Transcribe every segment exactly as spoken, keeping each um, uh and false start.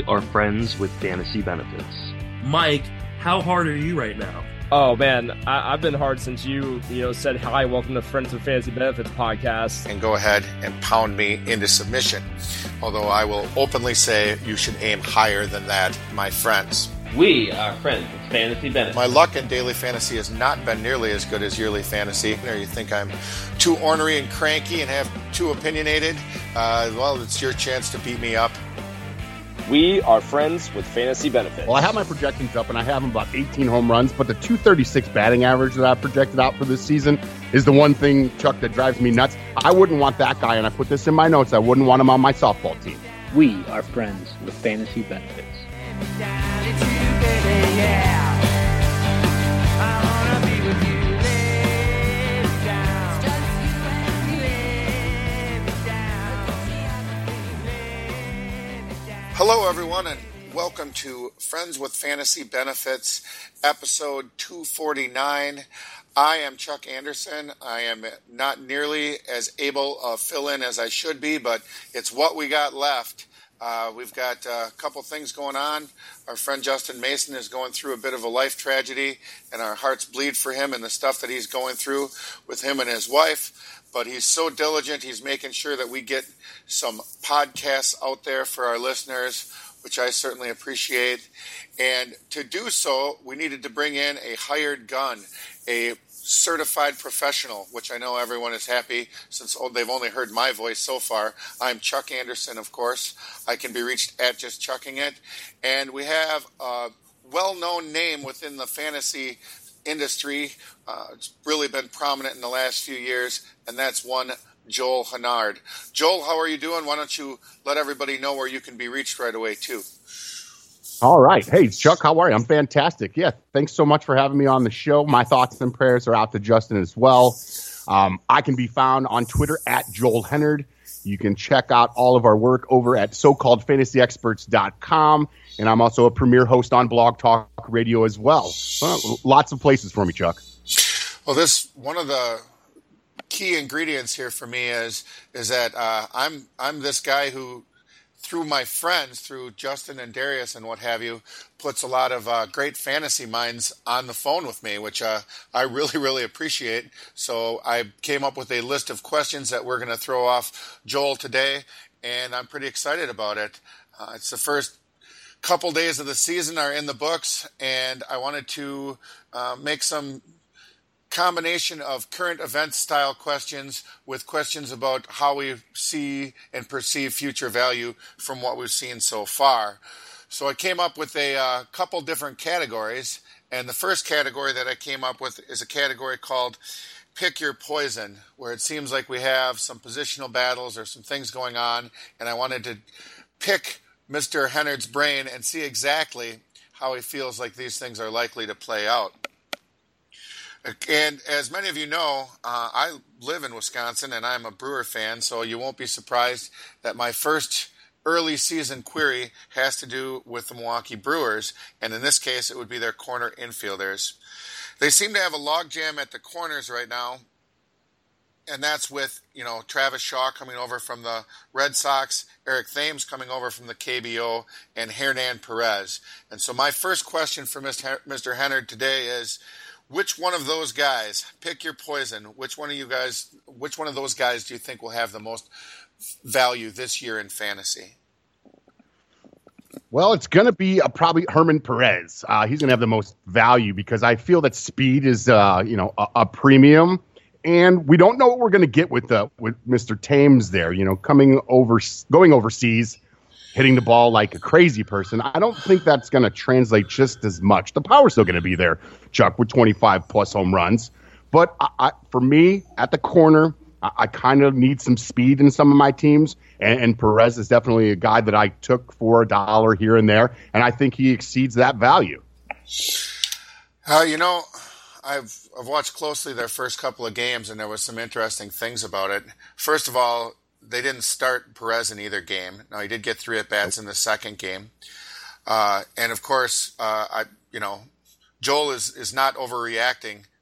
are friends with fantasy benefits. Mike, how hard are you right now? Oh man, I, I've been hard since you, you know, said hi, welcome to Friends with Fantasy Benefits podcast. And go ahead and pound me into submission. Although I will openly say you should aim higher than that, my friends. We are friends with Fantasy Benefits. My luck in daily fantasy has not been nearly as good as yearly fantasy. Or you think I'm too ornery and cranky and have too opinionated? Uh, well, it's your chance to beat me up. We are friends with Fantasy Benefits. Well, I have my projections up, and I have them about eighteen home runs, but the two thirty-six batting average that I've projected out for this season is the one thing, Chuck, that drives me nuts. I wouldn't want that guy, and I put this in my notes. I wouldn't want him on my softball team. We are friends with Fantasy Benefits. Hello, everyone, and welcome to Friends with Fantasy Benefits, episode two forty-nine. I am Chuck Anderson. I am not nearly as able a fill-in as I should be, but it's what we got left. Uh, we've got a couple things going on. Our friend Justin Mason is going through a bit of a life tragedy, and our hearts bleed for him and the stuff that he's going through with him and his wife. But he's so diligent, he's making sure that we get some podcasts out there for our listeners, which I certainly appreciate. And to do so, we needed to bring in a hired gun, a certified professional, which I know everyone is happy since they've only heard my voice so far. I'm Chuck Anderson, of course. I can be reached at just chucking it. And we have a well-known name within the fantasy industry. Uh, it's really been prominent in the last few years, and that's one Joel Hennard. Joel, how are you doing? Why don't you let everybody know where you can be reached right away, too? All right. Hey, Chuck, how are you? I'm fantastic. Yeah, thanks so much for having me on the show. My thoughts and prayers are out to Justin as well. Um, I can be found on Twitter at Joel Hennard. You can check out all of our work over at so called fantasy experts dot com. And I'm also a premier host on Blog Talk Radio as well. well. Lots of places for me, Chuck. Well, this one of the key ingredients here for me is is that uh, I'm I'm this guy who, through my friends, through Justin and Darius and what have you, puts a lot of uh, great fantasy minds on the phone with me, which uh, I really, really appreciate. So I came up with a list of questions that we're going to throw off Joel today, and I'm pretty excited about it. Uh, it's the first couple days of the season are in the books, and I wanted to uh, make some combination of current event style questions with questions about how we see and perceive future value from what we've seen so far. So I came up with a uh, couple different categories, and the first category that I came up with is a category called Pick Your Poison, where it seems like we have some positional battles or some things going on, and I wanted to pick Mister Hennard's brain and see exactly how he feels like these things are likely to play out. And as many of you know, uh, I live in Wisconsin and I'm a Brewer fan, so you won't be surprised that my first early season query has to do with the Milwaukee Brewers, and in this case it would be their corner infielders. They seem to have a logjam at the corners right now, and that's with, you know, Travis Shaw coming over from the Red Sox, Eric Thames coming over from the K B O, and Hernan Perez. And so my first question for Mister Hennard today is, which one of those guys, pick your poison, which one of you guys, which one of those guys do you think will have the most value this year in fantasy? Well, it's going to be uh, probably Herman Perez. Uh, he's going to have the most value because I feel that speed is, uh, you know, a, a premium. And we don't know what we're going to get with the with Mister Thames there, you know, coming over, going overseas, hitting the ball like a crazy person. I don't think that's going to translate just as much. The power's still going to be there, Chuck, with twenty-five plus home runs. But I, I, for me, at the corner, I, I kind of need some speed in some of my teams. And, and Perez is definitely a guy that I took for a dollar here and there. And I think he exceeds that value. Uh, you know, I've I've watched closely their first couple of games, and there was some interesting things about it. First of all, they didn't start Perez in either game. Now, he did get three at-bats in the second game. Uh, and, of course, uh, I you know, Joel is, is not overreacting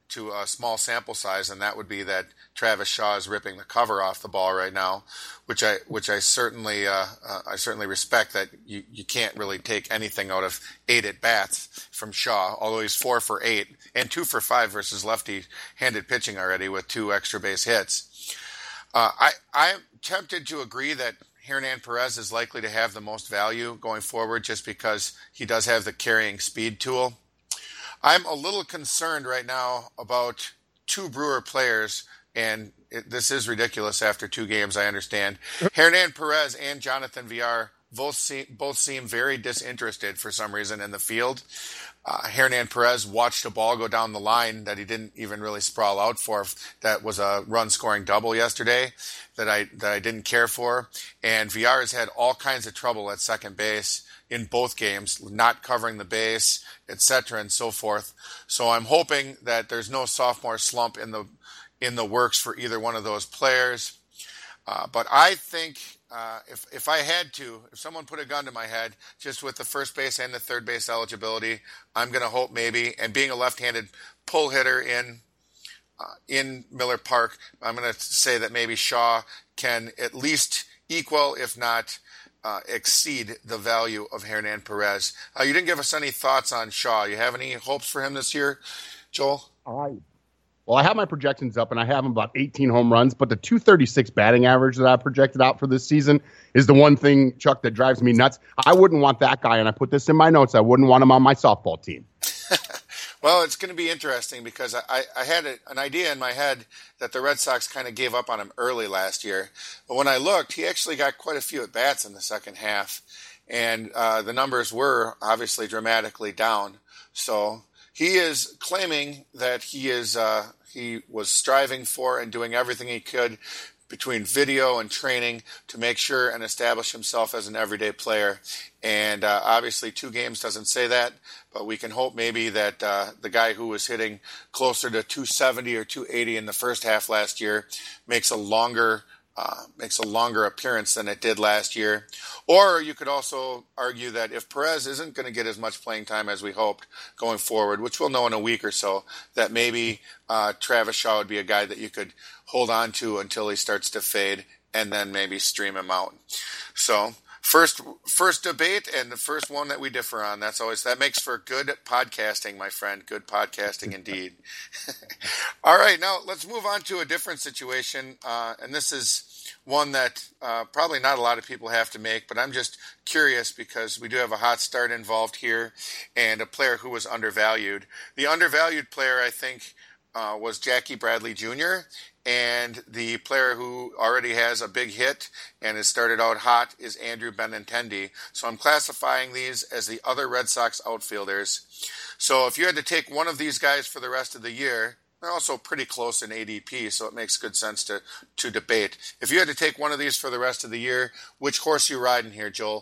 to a small sample size, and that would be that Travis Shaw is ripping the cover off the ball right now, which I which I certainly uh, uh, I certainly respect. That you, you can't really take anything out of eight at bats from Shaw, although he's four for eight and two for five versus lefty-handed pitching already with two extra base hits. Uh, I I'm tempted to agree that Hernan Perez is likely to have the most value going forward, just because he does have the carrying speed tool. I'm a little concerned right now about two Brewer players, and it, this is ridiculous after two games, I understand. Hernan Perez and Jonathan Villar both seem, both seem very disinterested for some reason in the field. Uh, Hernan Perez watched a ball go down the line that he didn't even really sprawl out for. That was a run-scoring double yesterday that I that I didn't care for. And Villar has had all kinds of trouble at second base in both games, not covering the base, et cetera, and so forth. So I'm hoping that there's no sophomore slump in the in the works for either one of those players. Uh, but I think uh, if if I had to, if someone put a gun to my head, just with the first base and the third base eligibility, I'm going to hope maybe, and being a left-handed pull hitter in uh, in Miller Park, I'm going to say that maybe Shaw can at least equal, if not Uh, exceed the value of Hernan Perez. Uh, you didn't give us any thoughts on Shaw. You have any hopes for him this year, Joel? I, well, I have my projections up, and I have him about eighteen home runs, but the two thirty-six batting average that I projected out for this season is the one thing, Chuck, that drives me nuts. I wouldn't want that guy, and I put this in my notes, I wouldn't want him on my softball team. Well, it's going to be interesting because I, I had a, an idea in my head that the Red Sox kind of gave up on him early last year. But when I looked, he actually got quite a few at-bats in the second half. And uh, the numbers were obviously dramatically down. So he is claiming that he is uh, he was striving for and doing everything he could between video and training to make sure and establish himself as an everyday player. And uh, obviously two games doesn't say that, but we can hope maybe that uh, the guy who was hitting closer to two seventy or two eighty in the first half last year makes a longer uh, makes a longer appearance than it did last year. Or you could also argue that if Perez isn't going to get as much playing time as we hoped going forward, which we'll know in a week or so, that maybe uh, Travis Shaw would be a guy that you could hold on to until he starts to fade and then maybe stream him out. So first first debate and the first one that we differ on. That's always that makes for good podcasting, my friend. Good podcasting indeed. All right, now let's move on to a different situation, uh, and this is one that uh, probably not a lot of people have to make, but I'm just curious because we do have a hot start involved here and a player who was undervalued. The undervalued player, I think, uh, was Jackie Bradley Junior, and the player who already has a big hit and has started out hot is Andrew Benintendi. So I'm classifying these as the other Red Sox outfielders. So if you had to take one of these guys for the rest of the year, they're also pretty close in A D P, so it makes good sense to, to debate. If you had to take one of these for the rest of the year, which horse you riding here, Joel?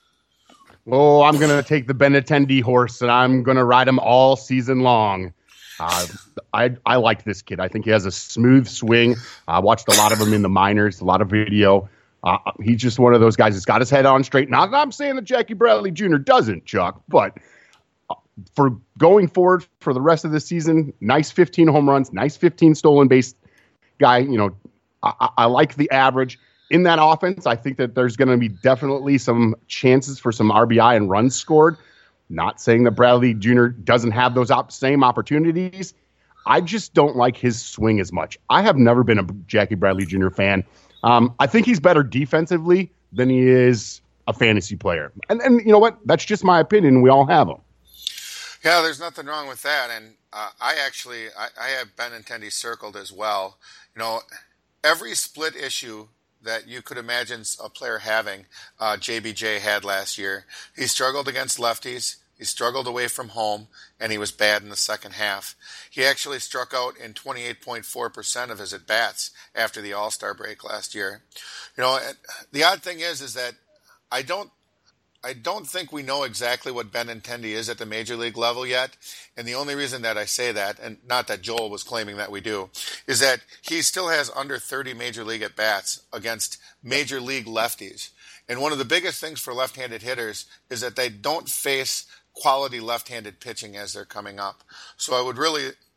Oh, I'm going to take the Benintendi horse, and I'm going to ride him all season long. Uh, I I like this kid. I think he has a smooth swing. I watched a lot of him in the minors, a lot of video. Uh, he's just one of those guys that's got his head on straight. Not that I'm saying that Jackie Bradley Junior doesn't, Chuck, but for going forward for the rest of the season, nice fifteen home runs, nice fifteen stolen base guy. You know, I, I like the average in that offense. I think that there's going to be definitely some chances for some R B I and runs scored. Not saying that Bradley Junior doesn't have those op- same opportunities. I just don't like his swing as much. I have never been a Jackie Bradley Junior fan. Um, I think he's better defensively than he is a fantasy player. And, and you know what? That's just my opinion. We all have them. Yeah, there's nothing wrong with that. And uh, I actually, I, I have Benintendi circled as well. You know, every split issue that you could imagine a player having, uh, J B J had last year. He struggled against lefties. He struggled away from home, and he was bad in the second half. He actually struck out in twenty-eight point four percent of his at-bats after the All-Star break last year. You know, the odd thing is, is that I don't I don't think we know exactly what Benintendi is at the major league level yet. And the only reason that I say that, and not that Joel was claiming that we do, is that he still has under thirty major league at-bats against major league lefties. And one of the biggest things for left-handed hitters is that they don't face quality left-handed pitching as they're coming up. So I would really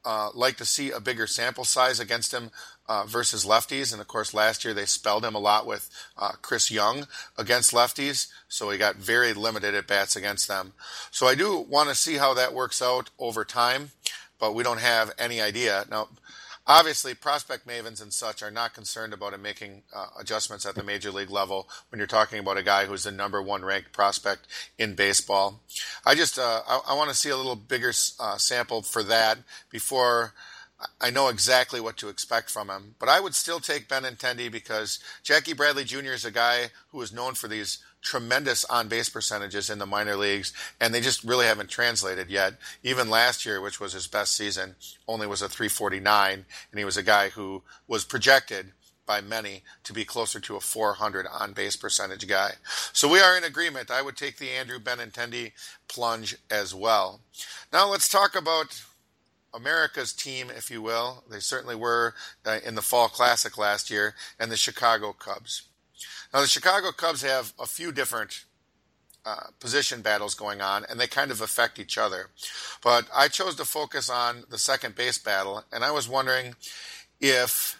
uh, like to see a bigger sample size against him uh, versus lefties. And, of course, last year they spelled him a lot with uh, Chris Young against lefties, so he got very limited at bats against them. So I do want to see how that works out over time, but we don't have any idea. Now, obviously, prospect mavens and such are not concerned about him making uh, adjustments at the major league level when you're talking about a guy who's the number one ranked prospect in baseball. I just uh, I, I want to see a little bigger uh, sample for that before I know exactly what to expect from him. But I would still take Benintendi because Jackie Bradley Junior is a guy who is known for these tremendous on-base percentages in the minor leagues, and they just really haven't translated yet. Even last year, which was his best season, only was a three forty-nine, and he was a guy who was projected by many to be closer to a four hundred on-base percentage guy. So we are in agreement. I would take the Andrew Benintendi plunge as well. Now let's talk about America's team, if you will. They certainly were uh, in the Fall Classic last year, and the Chicago Cubs. Now, the Chicago Cubs have a few different uh, position battles going on, and they kind of affect each other. But I chose to focus on the second base battle, and I was wondering if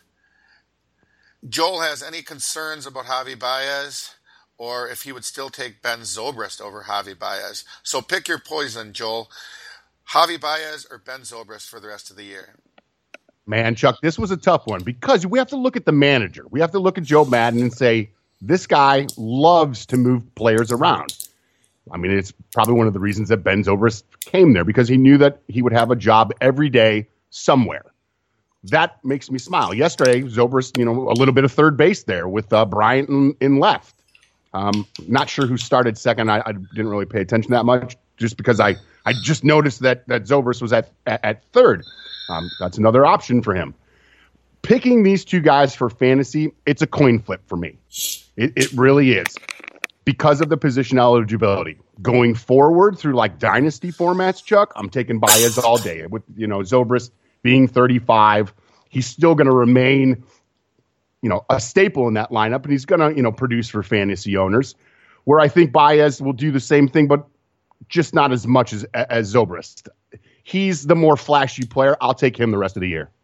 Joel has any concerns about Javi Baez, or if he would still take Ben Zobrist over Javi Baez. So pick your poison, Joel. Javi Baez or Ben Zobrist for the rest of the year? Man, Chuck, this was a tough one because we have to look at the manager. We have to look at Joe Maddon and say, this guy loves to move players around. I mean, it's probably one of the reasons that Ben Zobrist came there, because he knew that he would have a job every day somewhere. That makes me smile. Yesterday, Zobrist, you know, a little bit of third base there with uh, Bryant in, in left. Um, not sure who started second. I, I didn't really pay attention that much, just because I, I just noticed that that Zobrist was at, at, at third. Um, that's another option for him. Picking these two guys for fantasy, it's a coin flip for me. It, it really is, because of the position eligibility. Going forward through like dynasty formats, Chuck, I'm taking Baez all day. With, you know, Zobrist being thirty-five, he's still going to remain, you know, a staple in that lineup, and he's going to, you know, produce for fantasy owners. Where I think Baez will do the same thing, but just not as much as as Zobrist. He's the more flashy player. I'll take him the rest of the year.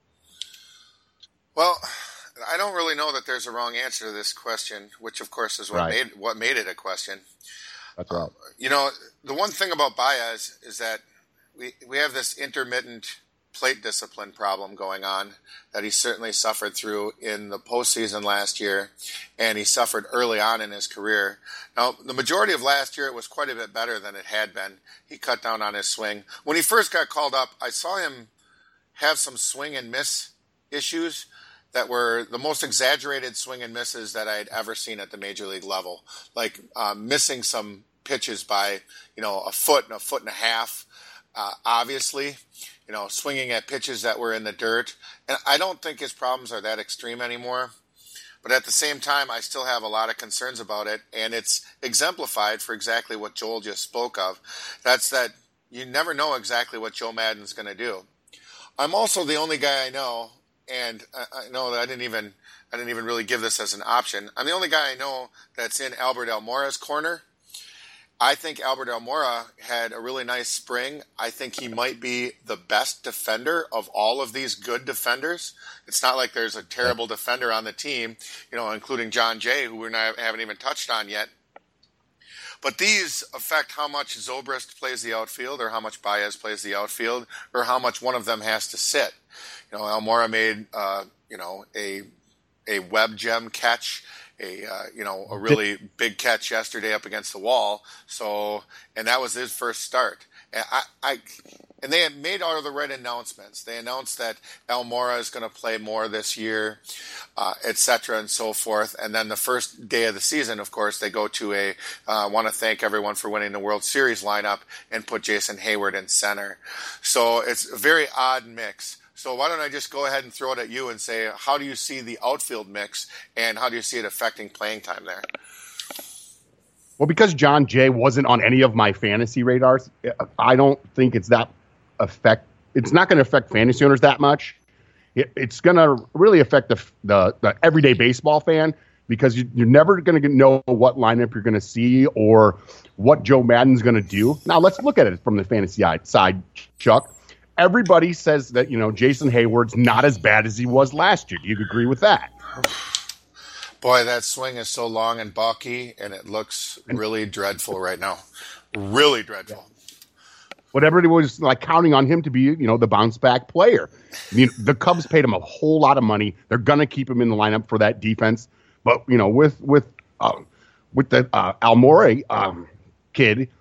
Well, I don't really know that there's a wrong answer to this question, which of course is what right. made what made it a question. That's right. Uh, you know, the one thing about Baez is that we we have this intermittent plate discipline problem going on that he certainly suffered through in the postseason last year, and he suffered early on in his career. Now, the majority of last year, it was quite a bit better than it had been. He cut down on his swing. When he first got called up, I saw him have some swing and miss issues that were the most exaggerated swing and misses that I had ever seen at the major league level, like uh, missing some pitches by, you know, a foot and a foot and a half, uh, obviously, you know, swinging at pitches that were in the dirt. And I don't think his problems are that extreme anymore. But at the same time, I still have a lot of concerns about it, and it's exemplified for exactly what Joel just spoke of. That's that you never know exactly what Joe Maddon's going to do. I'm also the only guy I know, and I know that I didn't even I didn't even really give this as an option. I'm the only guy I know that's in Albert Almora's corner. I think Albert Almora had a really nice spring. I think he might be the best defender of all of these good defenders. It's not like there's a terrible defender on the team, you know, including John Jay, who we haven't even touched on yet. But these affect how much Zobrist plays the outfield, or how much Baez plays the outfield, or how much one of them has to sit. You know, Almora made, uh, you know, a a web gem catch, a uh, you know, a really big catch yesterday up against the wall. So, and that was his first start. And I, I and they had made all of the right announcements. They announced that Almora is going to play more this year, uh, et cetera, and so forth. And then the first day of the season, of course, they go to a uh, want to thank everyone for winning the World Series lineup and put Jason Hayward in center. So it's a very odd mix. So why don't I just go ahead and throw it at you and say, how do you see the outfield mix, and how do you see it affecting playing time there? Well, because John Jay wasn't on any of my fantasy radars, I don't think it's that affect. It's not going to affect fantasy owners that much. It, it's going to really affect the, the the everyday baseball fan, because you, you're never going to know what lineup you're going to see or what Joe Maddon's going to do. Now, let's look at it from the fantasy side, Chuck. everybody says that, you know, Jason Hayward's not as bad as he was last year. Do you agree with that? Boy, that swing is so long and bulky, and it looks really dreadful right now. Really dreadful. But everybody was like counting on him to be, you know, the bounce back player. I mean, the Cubs paid him a whole lot of money. They're gonna keep him in the lineup for that defense. But you know, with with uh, with the uh, Almora um, kid,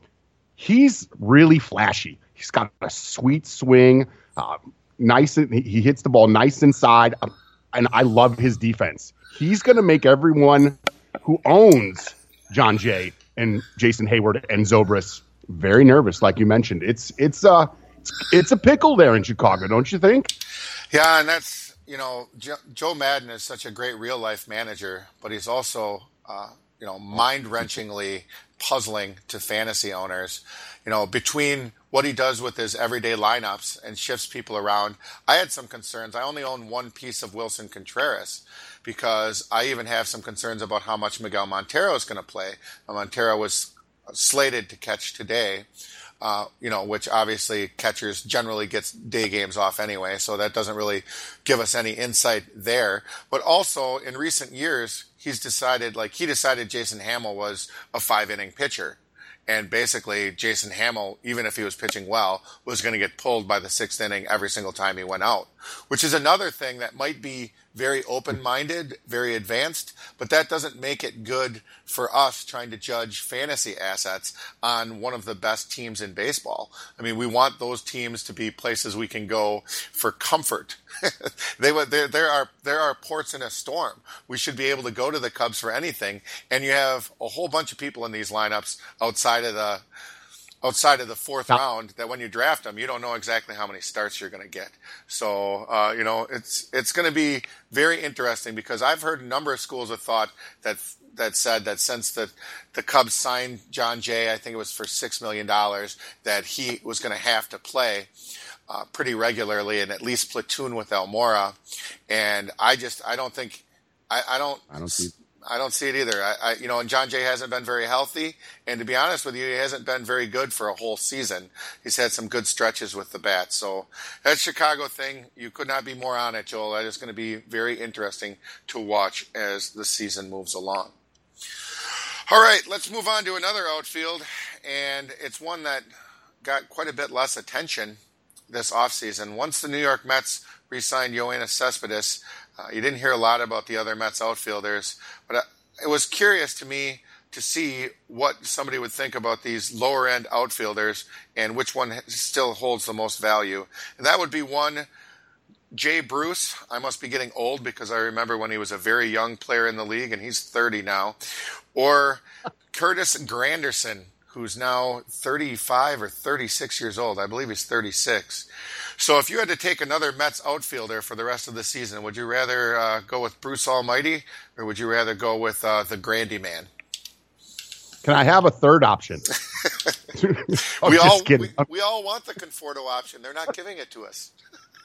he's really flashy. He's got a sweet swing, uh, nice. He hits the ball nice inside, uh, and I love his defense. He's gonna make everyone who owns John Jay and Jason Hayward and Zobrist very nervous, like you mentioned. It's it's uh it's, it's a pickle there in Chicago, don't you think? Yeah, and that's, you know, jo- Joe Madden is such a great real life manager, but he's also uh, you know, mind wrenchingly puzzling to fantasy owners. You know, between what he does with his everyday lineups and shifts people around, I had some concerns. I only own one piece of Wilson Contreras because I even have some concerns about how much Miguel Montero is going to play. Montero was slated to catch today, uh, you know, which obviously catchers generally gets day games off anyway, so that doesn't really give us any insight there. But also in recent years, he's decided, like he decided Jason Hamill was a five inning pitcher. And basically, Jason Hamill, even if he was pitching well, was going to get pulled by the sixth inning every single time he went out, which is another thing that might be very open-minded, very advanced, but that doesn't make it good for us trying to judge fantasy assets on one of the best teams in baseball. I mean, we want those teams to be places we can go for comfort. they there, there are there are ports in a storm. We should be able to go to the Cubs for anything, and you have a whole bunch of people in these lineups outside of the outside of the fourth yeah. round that when you draft them, you don't know exactly how many starts you're going to get. So, uh, you know, it's it's going to be very interesting because I've heard a number of schools of thought that that said that since the, the Cubs signed John Jay, I think it was for six million dollars, that he was going to have to play uh, pretty regularly and at least platoon with Almora. And I just, I don't think, I, I don't, I don't see I don't see it either. I, I, you know, and John Jay hasn't been very healthy, and to be honest with you, he hasn't been very good for a whole season. He's had some good stretches with the bat. So that Chicago thing, you could not be more on it, Joel. That is going to be very interesting to watch as the season moves along. All right, let's move on to another outfield, and it's one that got quite a bit less attention this offseason. Once the New York Mets re-signed Yoenis Cespedes, Uh, you didn't hear a lot about the other Mets outfielders, but uh, it was curious to me to see what somebody would think about these lower-end outfielders and which one still holds the most value. And that would be one, Jay Bruce. I must be getting old because I remember when he was a very young player in the league, and he's thirty now. Or Curtis Granderson, who's now thirty-five or thirty-six years old. I believe he's thirty-six. So if you had to take another Mets outfielder for the rest of the season, would you rather uh, go with Bruce Almighty or would you rather go with uh, the Grandy Man? Can I have a third option? oh, we, all, kidding. we, we all want the Conforto option. They're not giving it to us.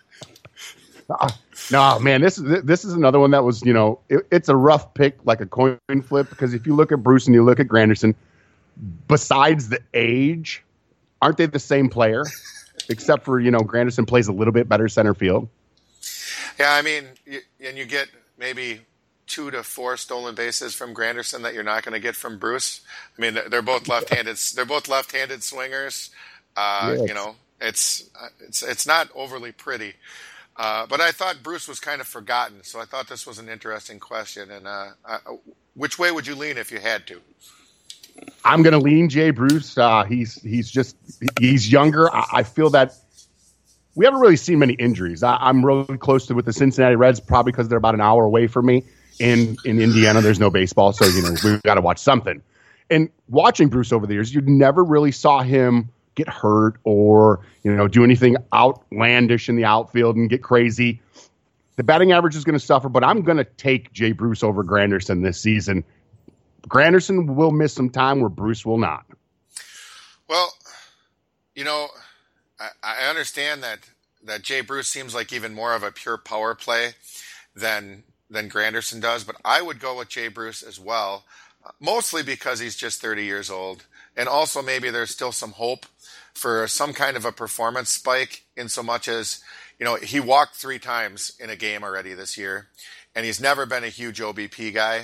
uh, no, man, this is this is another one that was, you know, it, it's a rough pick, like a coin flip, because if you look at Bruce and you look at Granderson, besides the age, aren't they the same player? Except for, you know, Granderson plays a little bit better center field. Yeah, I mean, you, and you get maybe two to four stolen bases from Granderson that you're not going to get from Bruce. I mean, they're both left-handed. They're both left-handed swingers. Uh, yes. You know, it's it's it's not overly pretty. Uh, but I thought Bruce was kind of forgotten, so I thought this was an interesting question. And uh, uh, which way would you lean if you had to? I'm going to lean Jay Bruce. Uh, he's he's just he's younger. I, I feel that we haven't really seen many injuries. I, I'm really close to with the Cincinnati Reds, probably because they're about an hour away from me. In in Indiana, there's no baseball, so you know we've got to watch something. And watching Bruce over the years, you never really saw him get hurt or you know do anything outlandish in the outfield and get crazy. The batting average is going to suffer, but I'm going to take Jay Bruce over Granderson this season. Granderson will miss some time where Bruce will not. Well, you know, I, I understand that, that Jay Bruce seems like even more of a pure power play than than Granderson does, but I would go with Jay Bruce as well, uh, mostly because he's just thirty years old, and also maybe there's still some hope for some kind of a performance spike, in so much as, you know, he walked three times in a game already this year, and he's never been a huge O B P guy.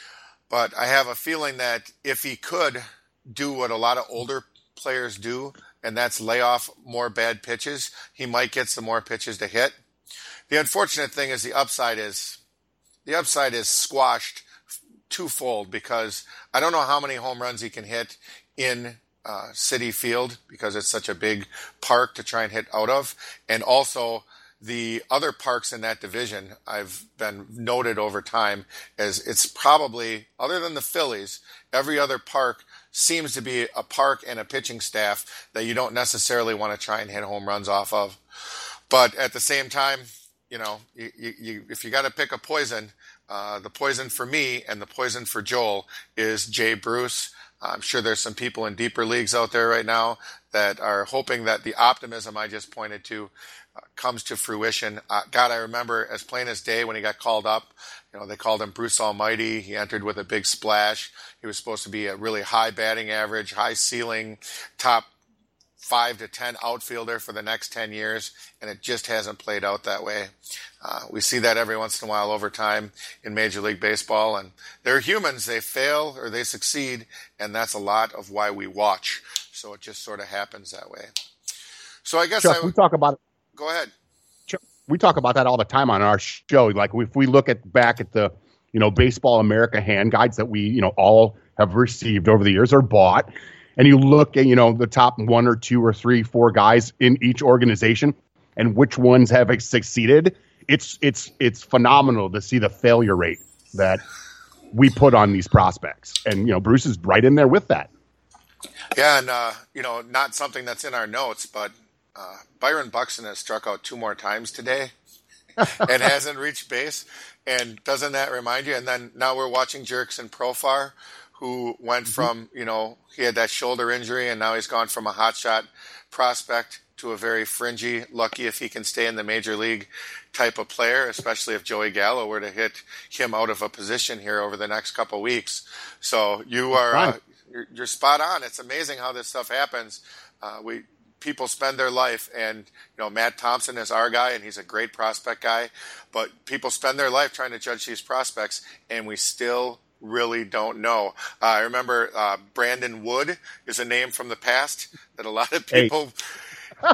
But I have a feeling that if he could do what a lot of older players do, and that's lay off more bad pitches, he might get some more pitches to hit. The unfortunate thing is the upside is the upside is squashed twofold, because I don't know how many home runs he can hit in uh, Citi Field, because it's such a big park to try and hit out of, and also the other parks in that division, I've been noted over time as it's probably, other than the Phillies, every other park seems to be a park and a pitching staff that you don't necessarily want to try and hit home runs off of. But at the same time, you know, you, you, you, if you got to pick a poison, uh, the poison for me and the poison for Joel is Jay Bruce. I'm sure there's some people in deeper leagues out there right now that are hoping that the optimism I just pointed to uh, comes to fruition. Uh, God, I remember as plain as day when he got called up. You know, they called him Bruce Almighty. He entered with a big splash. He was supposed to be a really high batting average, high ceiling, top five to ten outfielder for the next ten years, and it just hasn't played out that way. Uh, we see that every once in a while over time in Major League Baseball, and they're humans. They fail or they succeed, and that's a lot of why we watch. So it just sort of happens that way. So I guess Chuck, I would... we talk about Go ahead. Chuck, we talk about that all the time on our show. Like if we look at back at the, you know, Baseball America hand guides that we, you know, all have received over the years or bought, and you look at, you know, the top one or two or three, four guys in each organization and which ones have succeeded, it's it's it's phenomenal to see the failure rate that we put on these prospects. And, you know, Bruce is right in there with that. Yeah, and, uh, you know, not something that's in our notes, but uh, Byron Buxton has struck out two more times today and hasn't reached base. And doesn't that remind you? And then now we're watching Jurickson Profar, who went from, you know, he had that shoulder injury, and now he's gone from a hotshot prospect to a very fringy, lucky if he can stay in the major league type of player, especially if Joey Gallo were to hit him out of a position here over the next couple of weeks. So you are uh, you're, you're spot on. It's amazing how this stuff happens. Uh, we people spend their life, and you know, Matt Thompson is our guy, and he's a great prospect guy, but people spend their life trying to judge these prospects, and we still really don't know. Uh, I remember uh, Brandon Wood is a name from the past that a lot of people. Hey.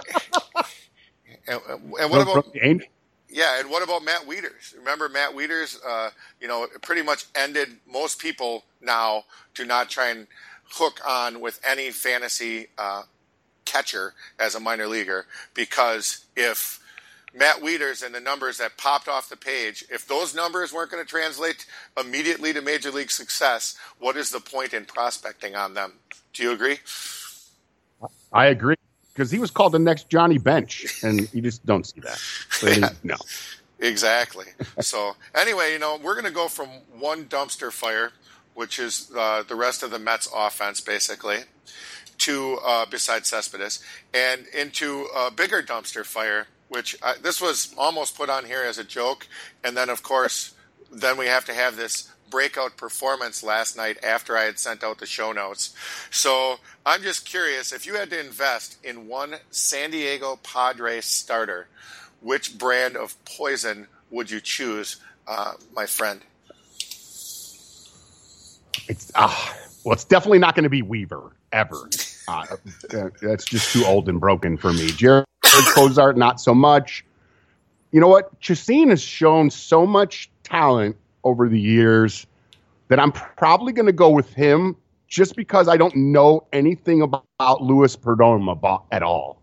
and, and what about? Yeah, and what about Matt Wieters? Remember Matt Wieters? Uh, you know, pretty much ended most people now to not try and hook on with any fantasy uh, catcher as a minor leaguer, because if Matt Wieters and the numbers that popped off the page, if those numbers weren't going to translate immediately to major league success, what is the point in prospecting on them? Do you agree? I agree, because he was called the next Johnny Bench, and you just don't see that. So, yeah. No. Exactly. So anyway, you know, we're going to go from one dumpster fire, which is uh, the rest of the Mets offense, basically, to uh, besides Cespedes, and into a bigger dumpster fire, which I, this was almost put on here as a joke. And then, of course, then we have to have this breakout performance last night after I had sent out the show notes. So I'm just curious, if you had to invest in one San Diego Padres starter, which brand of poison would you choose, uh, my friend? It's uh, well, it's definitely not going to be Weaver, ever. Uh, that's just too old and broken for me. Jared Cozart, not so much. You know what? Chacin has shown so much talent over the years that I'm probably going to go with him, just because I don't know anything about Luis Perdomo at all.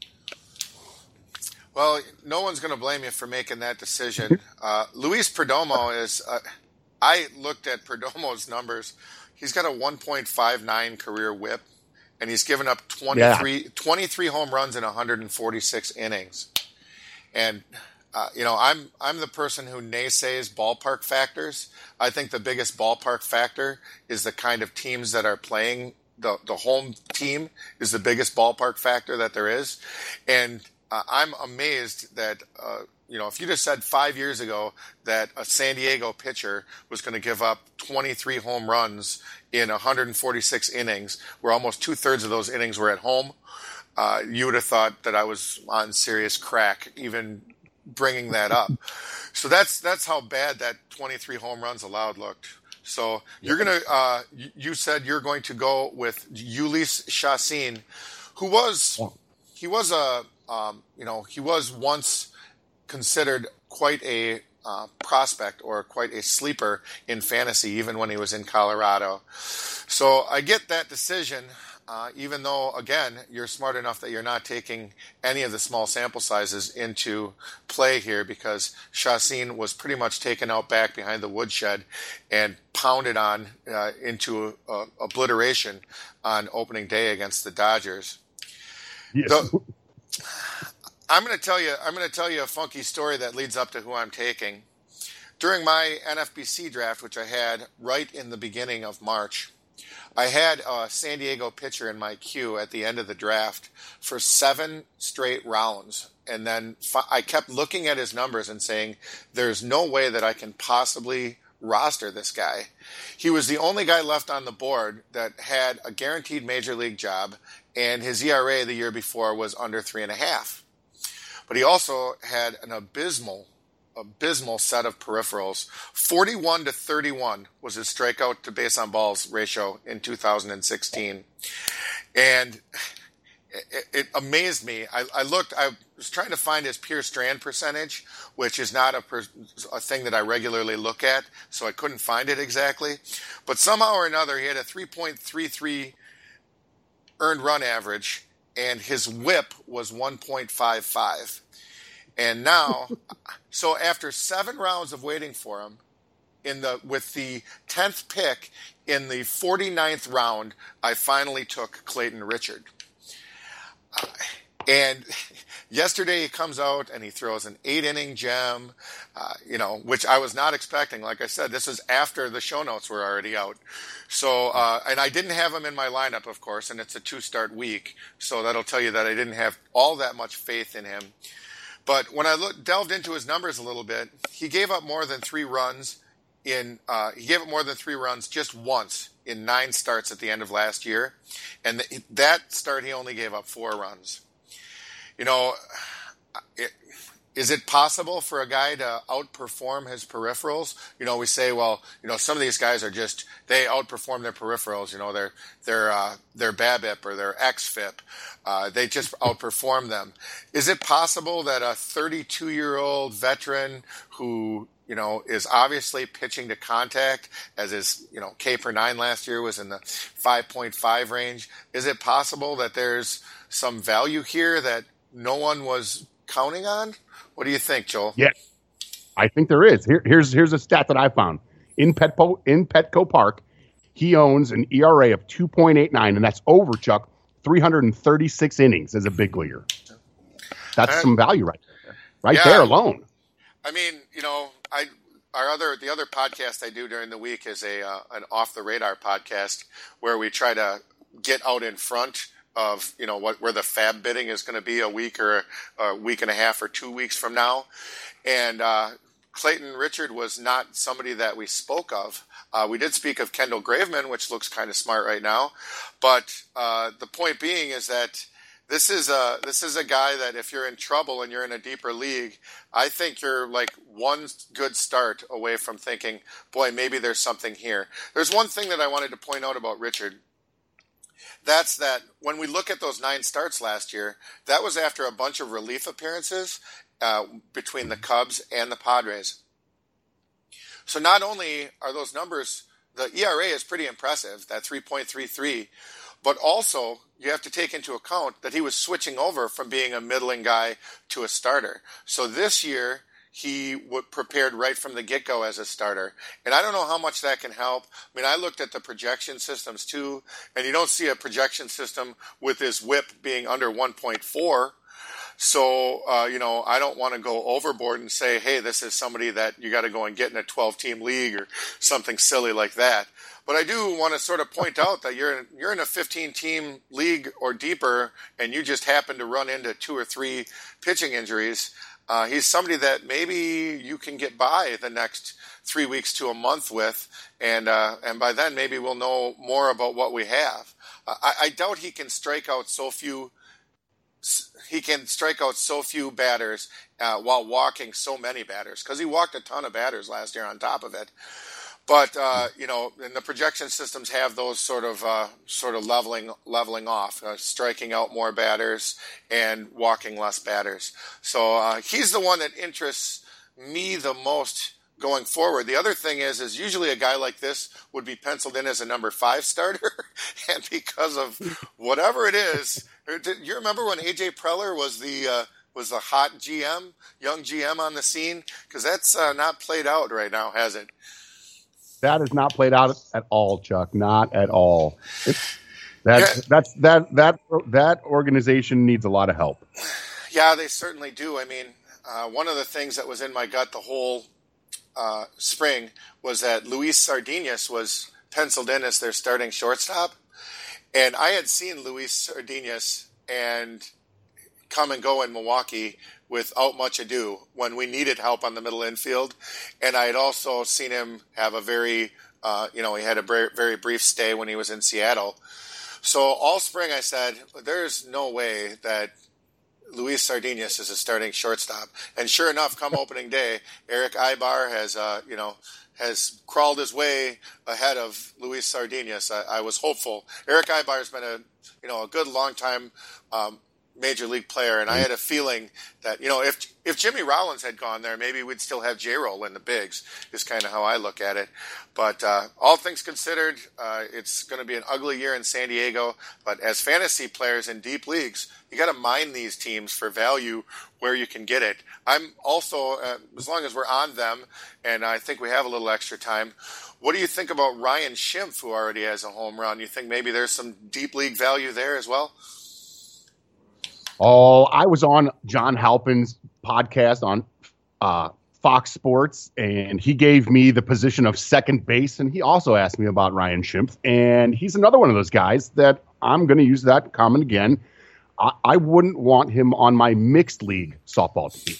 Well, no one's going to blame you for making that decision. Uh, Luis Perdomo is, uh, I looked at Perdomo's numbers. He's got a one point five nine career whip, and he's given up twenty-three, yeah. twenty-three home runs in one hundred forty-six innings. And, uh, you know, I'm I'm the person who naysays ballpark factors. I think the biggest ballpark factor is the kind of teams that are playing. The, the home team is the biggest ballpark factor that there is. And uh, I'm amazed that, uh, you know, if you just said five years ago that a San Diego pitcher was going to give up twenty-three home runs in one hundred forty-six innings, where almost two-thirds of those innings were at home, uh, you would have thought that I was on serious crack, even bringing that up. So that's that's how bad that twenty-three home runs allowed looked. So you're gonna, uh, you said you're going to go with Jhoulys Chacín, who was, he was a, um, you know, he was once considered quite a uh, prospect or quite a sleeper in fantasy, even when he was in Colorado. So I get that decision, uh, even though, again, you're smart enough that you're not taking any of the small sample sizes into play here, because Chacín was pretty much taken out back behind the woodshed and pounded on uh, into a, a obliteration on opening day against the Dodgers. Yes. The, I'm going to tell you. I'm going to tell you a funky story that leads up to who I'm taking. During my N F B C draft, which I had right in the beginning of March, I had a San Diego pitcher in my queue at the end of the draft for seven straight rounds. And then I kept looking at his numbers and saying, there's no way that I can possibly roster this guy. He was the only guy left on the board that had a guaranteed major league job, and his E R A the year before was under three and a half. But he also had an abysmal abysmal set of peripherals. forty-one to thirty-one was his strikeout to base on balls ratio in two thousand sixteen. And it, it amazed me. I, I looked, I was trying to find his pure strand percentage, which is not a, per, a thing that I regularly look at, so I couldn't find it exactly. But somehow or another, he had a three point three three earned run average, and his whip was one point five five. And now, so after seven rounds of waiting for him, in the with the tenth pick in the forty-ninth round, I finally took Clayton Richard. Uh, and yesterday he comes out and he throws an eight-inning gem, uh, you know, which I was not expecting. Like I said, this is after the show notes were already out. So, uh, and I didn't have him in my lineup, of course, and it's a two-start week. So that'll tell you that I didn't have all that much faith in him. But when I look, delved into his numbers a little bit, he gave up more than three runs in, uh, he gave up more than three runs just once in nine starts at the end of last year. And th- that start, he only gave up four runs. You know, it, is it possible for a guy to outperform his peripherals? You know, we say, well, you know, some of these guys are just, they outperform their peripherals. You know, their their uh, their BABIP or their X F I P. Uh, they just outperform them. Is it possible that a thirty-two-year-old veteran who, you know, is obviously pitching to contact, as his, you know, K per nine last year was in the five point five range, is it possible that there's some value here that no one was counting on? What do you think, Joel? Yeah, I think there is. Here, here's here's a stat that I found. In Petco, in Petco Park, he owns an E R A of two point eight nine, and that's over, Chuck, three hundred thirty-six innings as a big leaguer. That's uh, some value right there. Right yeah, there alone. I mean, you know, I our other the other podcast I do during the week is a uh, an off the radar podcast where we try to get out in front of, you know, what where the fab bidding is going to be a week or a week and a half or two weeks from now. And uh, Clayton Richard was not somebody that we spoke of. Uh, we did speak of Kendall Graveman, which looks kind of smart right now. But uh, the point being is that this is a this is a guy that if you're in trouble and you're in a deeper league, I think you're like one good start away from thinking, boy, maybe there's something here. There's one thing that I wanted to point out about Richard. That's that when we look at those nine starts last year, that was after a bunch of relief appearances uh, between the Cubs and the Padres. So not only are those numbers, the E R A is pretty impressive, that three point three three, but also you have to take into account that he was switching over from being a middling guy to a starter. So this year, he w- prepared right from the get-go as a starter. And I don't know how much that can help. I mean, I looked at the projection systems too, and you don't see a projection system with his whip being under one point four. So, uh, you know, I don't want to go overboard and say, hey, this is somebody that you got to go and get in a twelve-team league or something silly like that. But I do want to sort of point out that you're you're in a fifteen-team league or deeper, and you just happen to run into two or three pitching injuries. Uh, he's somebody that maybe you can get by the next three weeks to a month with, and uh, and by then maybe we'll know more about what we have. Uh, I, I doubt he can strike out so few he can strike out so few batters uh, while walking so many batters, because he walked a ton of batters last year on top of it. But uh, you know, and the projection systems have those sort of uh, sort of leveling leveling off, uh, striking out more batters and walking less batters. So uh, he's the one that interests me the most going forward. The other thing is, is usually a guy like this would be penciled in as a number five starter, and because of whatever it is, you remember when A J Preller was the uh, was the hot G M, young G M on the scene? Because that's uh, not played out right now, has it? That is not played out at all, Chuck. Not at all. It's, that's yeah. that's that that that organization needs a lot of help. Yeah, they certainly do. I mean, uh, one of the things that was in my gut the whole uh, spring was that Luis Sardinas was penciled in as their starting shortstop, and I had seen Luis Sardinas and come and go in Milwaukee without much ado when we needed help on the middle infield. And I had also seen him have a very, uh, you know, he had a very, very brief stay when he was in Seattle. So all spring I said, there's no way that Luis Sardinas is a starting shortstop. And sure enough, come opening day, Eric Ibar has, uh, you know, has crawled his way ahead of Luis Sardinas. I, I was hopeful. Eric Ibar has been a, you know, a good long time, um, major league player, and I had a feeling that, you know, if if Jimmy Rollins had gone there, maybe we'd still have J-Roll in the bigs, is kind of how I look at it. But uh, all things considered, uh, it's going to be an ugly year in San Diego, but as fantasy players in deep leagues, you got to mine these teams for value where you can get it. I'm also, uh, as long as we're on them, and I think we have a little extra time, what do you think about Ryan Schimpf, who already has a home run? You think maybe there's some deep league value there as well? Oh, I was on John Halpin's podcast on uh, Fox Sports, and he gave me the position of second base, and he also asked me about Ryan Schimpf, and he's another one of those guys that I'm going to use that comment again. I, I wouldn't want him on my mixed league softball team.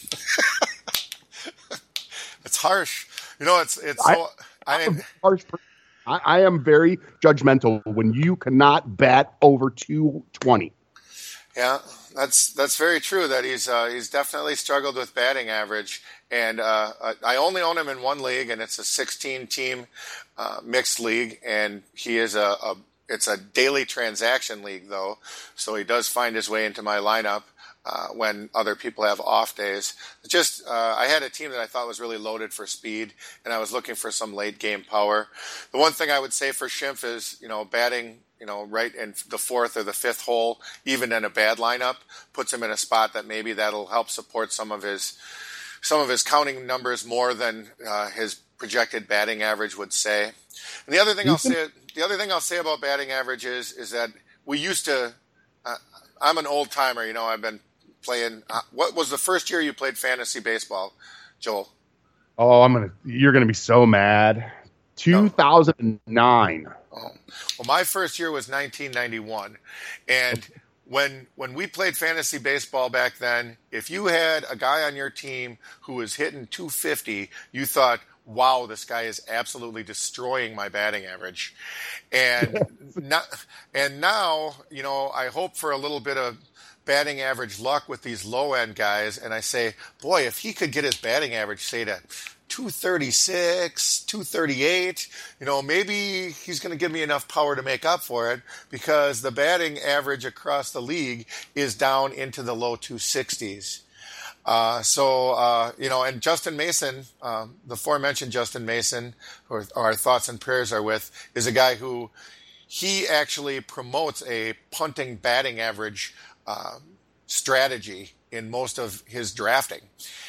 It's harsh. You know, it's it's I, so. I mean, harsh. I, I am very judgmental when you cannot bat over two twenty. Yeah. That's that's very true. That he's uh, he's definitely struggled with batting average, and uh, I only own him in one league, and it's a sixteen team uh, mixed league, and he is a, a it's a daily transaction league though, so he does find his way into my lineup uh, when other people have off days. Just uh, I had a team that I thought was really loaded for speed, and I was looking for some late game power. The one thing I would say for Schimpf is, you know, batting, you know, right in the fourth or the fifth hole, even in a bad lineup, puts him in a spot that maybe that'll help support some of his some of his counting numbers more than uh, his projected batting average would say. And the other thing I'll say, the other thing I'll say about batting average is is that we used to. Uh, I'm an old timer, you know. I've been playing. Uh, what was the first year you played fantasy baseball, Joel? Oh, I'm gonna. You're gonna be so mad. two thousand nine. Oh. Well, my first year was nineteen ninety-one, and when when we played fantasy baseball back then, if you had a guy on your team who was hitting two fifty, you thought, wow, this guy is absolutely destroying my batting average. And not, and now, you know, I hope for a little bit of batting average luck with these low end guys, and I say, boy, if he could get his batting average, say, to two thirty-six, two thirty-eight, you know, maybe he's going to give me enough power to make up for it, because the batting average across the league is down into the low two sixties. Uh, so, uh, you know, and Justin Mason, um, the aforementioned Justin Mason, who our thoughts and prayers are with, is a guy who he actually promotes a punting batting average uh, strategy in most of his drafting.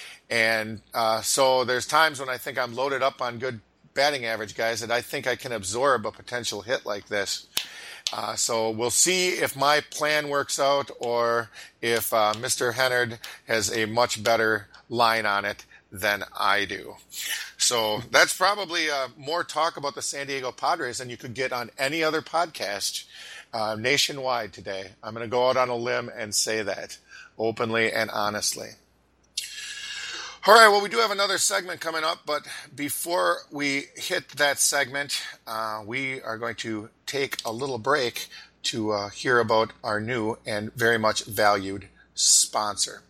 And uh, so there's times when I think I'm loaded up on good batting average guys that I think I can absorb a potential hit like this. Uh, so we'll see if my plan works out, or if uh, Mister Hennard has a much better line on it than I do. So that's probably uh, more talk about the San Diego Padres than you could get on any other podcast uh, nationwide today. I'm going to go out on a limb and say that openly and honestly. All right, well, we do have another segment coming up, but before we hit that segment, uh, we are going to take a little break to uh, hear about our new and very much valued sponsor.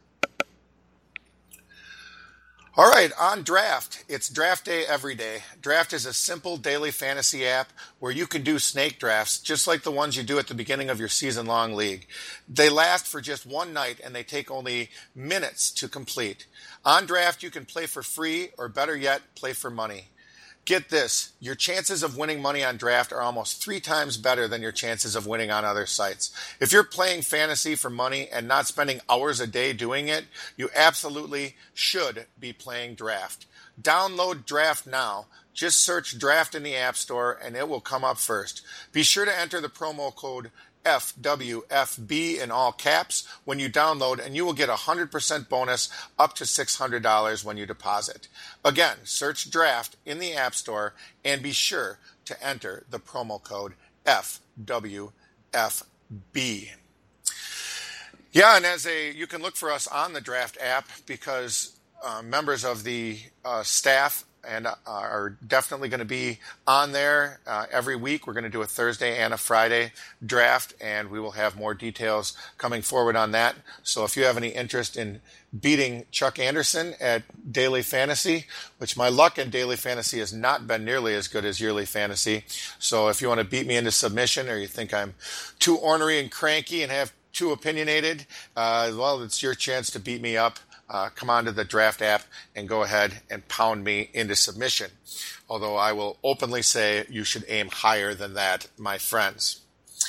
All right, on Draft. It's draft day every day. Draft is a simple daily fantasy app where you can do snake drafts just like the ones you do at the beginning of your season-long league. They last for just one night and they take only minutes to complete. On Draft, you can play for free or better yet, play for money. Get this, your chances of winning money on Draft are almost three times better than your chances of winning on other sites. If you're playing fantasy for money and not spending hours a day doing it, you absolutely should be playing Draft. Download Draft now. Just search Draft in the App Store and it will come up first. Be sure to enter the promo code F W F B in all caps when you download, and you will get a one hundred percent bonus up to six hundred dollars when you deposit. Again, search Draft in the App Store and be sure to enter the promo code F W F B. Yeah, and as a, you can look for us on the Draft app because uh, members of the uh, staff and uh, are definitely going to be on there uh, every week. We're going to do a Thursday and a Friday draft, and we will have more details coming forward on that. So if you have any interest in beating Chuck Anderson at Daily Fantasy, which my luck in Daily Fantasy has not been nearly as good as Yearly Fantasy. So if you want to beat me into submission, or you think I'm too ornery and cranky and have too opinionated, uh, well, it's your chance to beat me up. Uh, come on to the Draft app and go ahead and pound me into submission. Although I will openly say you should aim higher than that, my friends.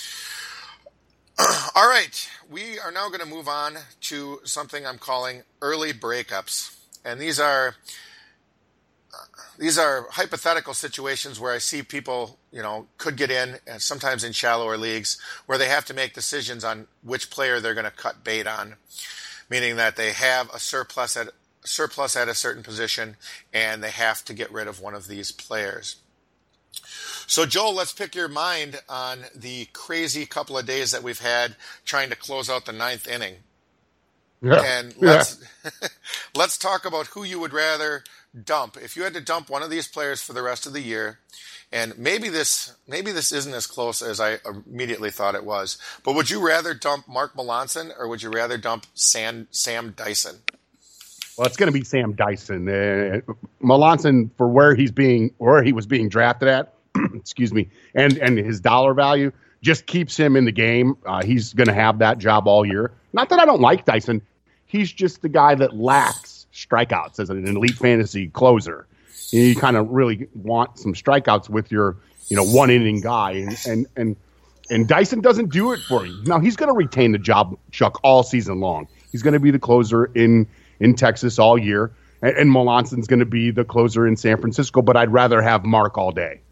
All right, we are now going to move on to something I'm calling early breakups. And these are uh, these are hypothetical situations where I see people, you know, could get in, and sometimes in shallower leagues, where they have to make decisions on which player they're going to cut bait on. Meaning that they have a surplus at surplus at a certain position, and they have to get rid of one of these players. So, Joel, let's pick your mind on the crazy couple of days that we've had trying to close out the ninth inning. Yeah. And let's yeah. let's talk about who you would rather dump. If you had to dump one of these players for the rest of the year, and maybe this maybe this isn't as close as I immediately thought it was, but would you rather dump Mark Melancon or would you rather dump Sam, Sam Dyson? Well, it's going to be Sam Dyson. Uh, Melancon, for where he's being, where he was being drafted at, excuse me, and and his dollar value just keeps him in the game. Uh, he's going to have that job all year. Not that I don't like Dyson. He's just the guy that lacks strikeouts as an elite fantasy closer. You kind of really want some strikeouts with your, you know, one inning guy, and and and, and Dyson doesn't do it for you. Now he's going to retain the job, Chuck, all season long. He's going to be the closer in in Texas all year, and, and Melancon's going to be the closer in San Francisco. But I'd rather have Mark all day.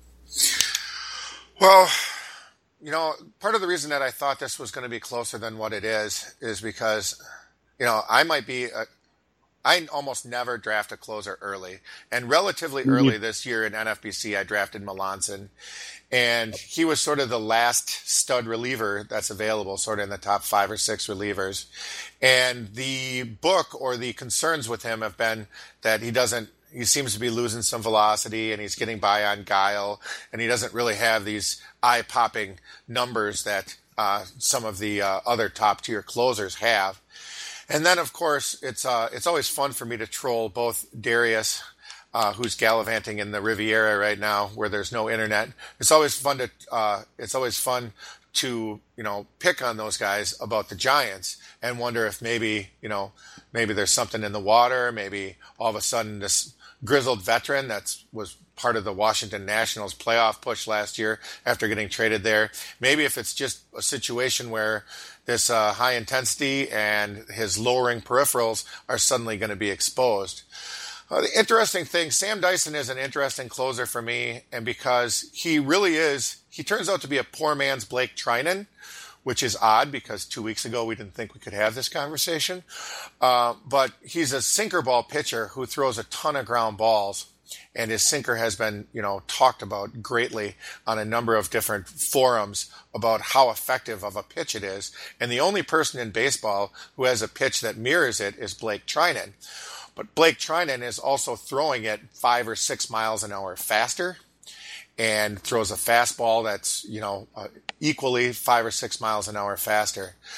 Well, you know, part of the reason that I thought this was going to be closer than what it is is because, you know, I might be a, I almost never draft a closer early. And relatively early this year in N F B C, I drafted Melancon. And he was sort of the last stud reliever that's available, sort of in the top five or six relievers. And the book or the concerns with him have been that he doesn't, he seems to be losing some velocity and he's getting by on guile. And he doesn't really have these eye-popping numbers that uh, some of the uh, other top-tier closers have. And then, of course, it's uh, it's always fun for me to troll both Darius, uh, who's gallivanting in the Riviera right now, where there's no internet. It's always fun to uh, it's always fun to you know pick on those guys about the Giants and wonder if maybe you know maybe there's something in the water. Maybe all of a sudden this grizzled veteran that was part of the Washington Nationals playoff push last year after getting traded there. Maybe if it's just a situation where this uh, high intensity and his lowering peripherals are suddenly going to be exposed. Uh, the interesting thing, Sam Dyson is an interesting closer for me, and because he really is, he turns out to be a poor man's Blake Trinan, which is odd because two weeks ago we didn't think we could have this conversation. Uh, but he's a sinker ball pitcher who throws a ton of ground balls. And his sinker has been, you know, talked about greatly on a number of different forums about how effective of a pitch it is. And the only person in baseball who has a pitch that mirrors it is Blake Trinan. But Blake Trinan is also throwing it five or six miles an hour faster and throws a fastball that's, you know, uh, equally five or six miles an hour faster.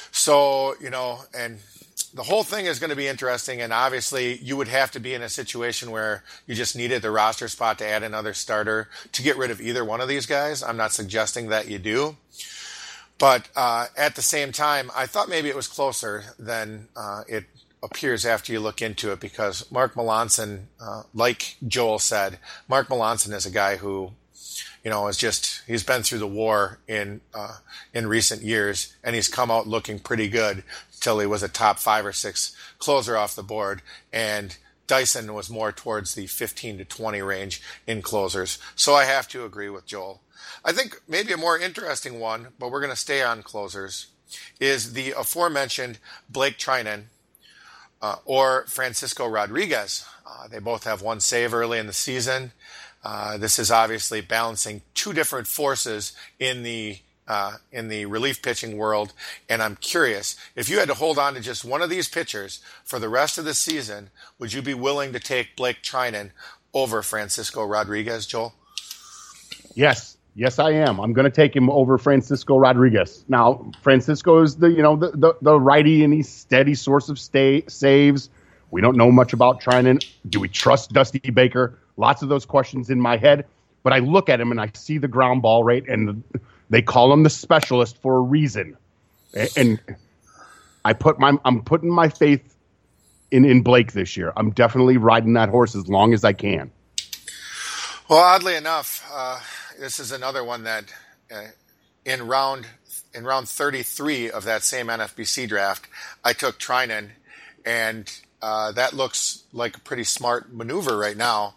So, you know, and the whole thing is going to be interesting. And obviously, you would have to be in a situation where you just needed the roster spot to add another starter to get rid of either one of these guys. I'm not suggesting that you do. But uh, at the same time, I thought maybe it was closer than uh, it appears after you look into it, because Mark Melancon, uh, like Joel said, Mark Melancon is a guy who, you know, is just, he's been through the war in uh, in recent years, and he's come out looking pretty good till he was a top five or six closer off the board. And Dyson was more towards the fifteen to twenty range in closers. So I have to agree with Joel. I think maybe a more interesting one, but we're going to stay on closers, is the aforementioned Blake Treinen uh, or Francisco Rodriguez. Uh, they both have one save early in the season. Uh, this is obviously balancing two different forces in the uh, in the relief pitching world, and I'm curious, if you had to hold on to just one of these pitchers for the rest of the season, would you be willing to take Blake Treinen over Francisco Rodriguez, Joel? Yes. Yes, I am. I'm going to take him over Francisco Rodriguez. Now, Francisco is the, you know, the, the, the righty and he's steady source of stay, saves. We don't know much about Treinen. Do we trust Dusty Baker? Lots of those questions in my head. But I look at him and I see the ground ball rate, and the, they call him the specialist for a reason. And, and I put my, I'm putting my faith in, in Blake this year. I'm definitely riding that horse as long as I can. Well, oddly enough, uh, this is another one that uh, in round in round thirty-three of that same N F B C draft, I took Treinen, and uh, that looks like a pretty smart maneuver right now.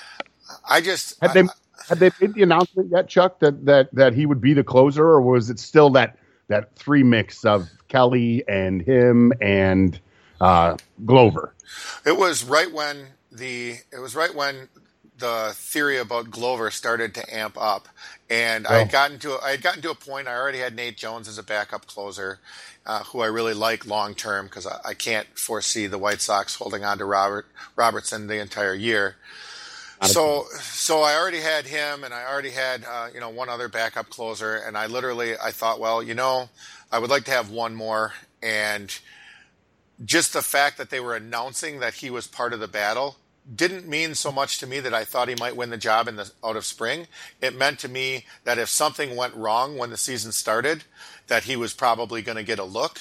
I just had I, they had they made the announcement yet, Chuck, that that that he would be the closer, or was it still that that three mix of Kelly and him and uh, Glover? It was right when the it was right when. the theory about Glover started to amp up, and oh. I had gotten to I had gotten to a point. I already had Nate Jones as a backup closer, uh, who I really like long term, because I, I can't foresee the White Sox holding on to Robert Robertson the entire year. Not so so I already had him, and I already had uh, you know one other backup closer, and I literally I thought, well, you know, I would like to have one more, and just the fact that they were announcing that he was part of the battle didn't mean so much to me that I thought he might win the job in the out of spring. It meant to me that if something went wrong when the season started, that he was probably going to get a look.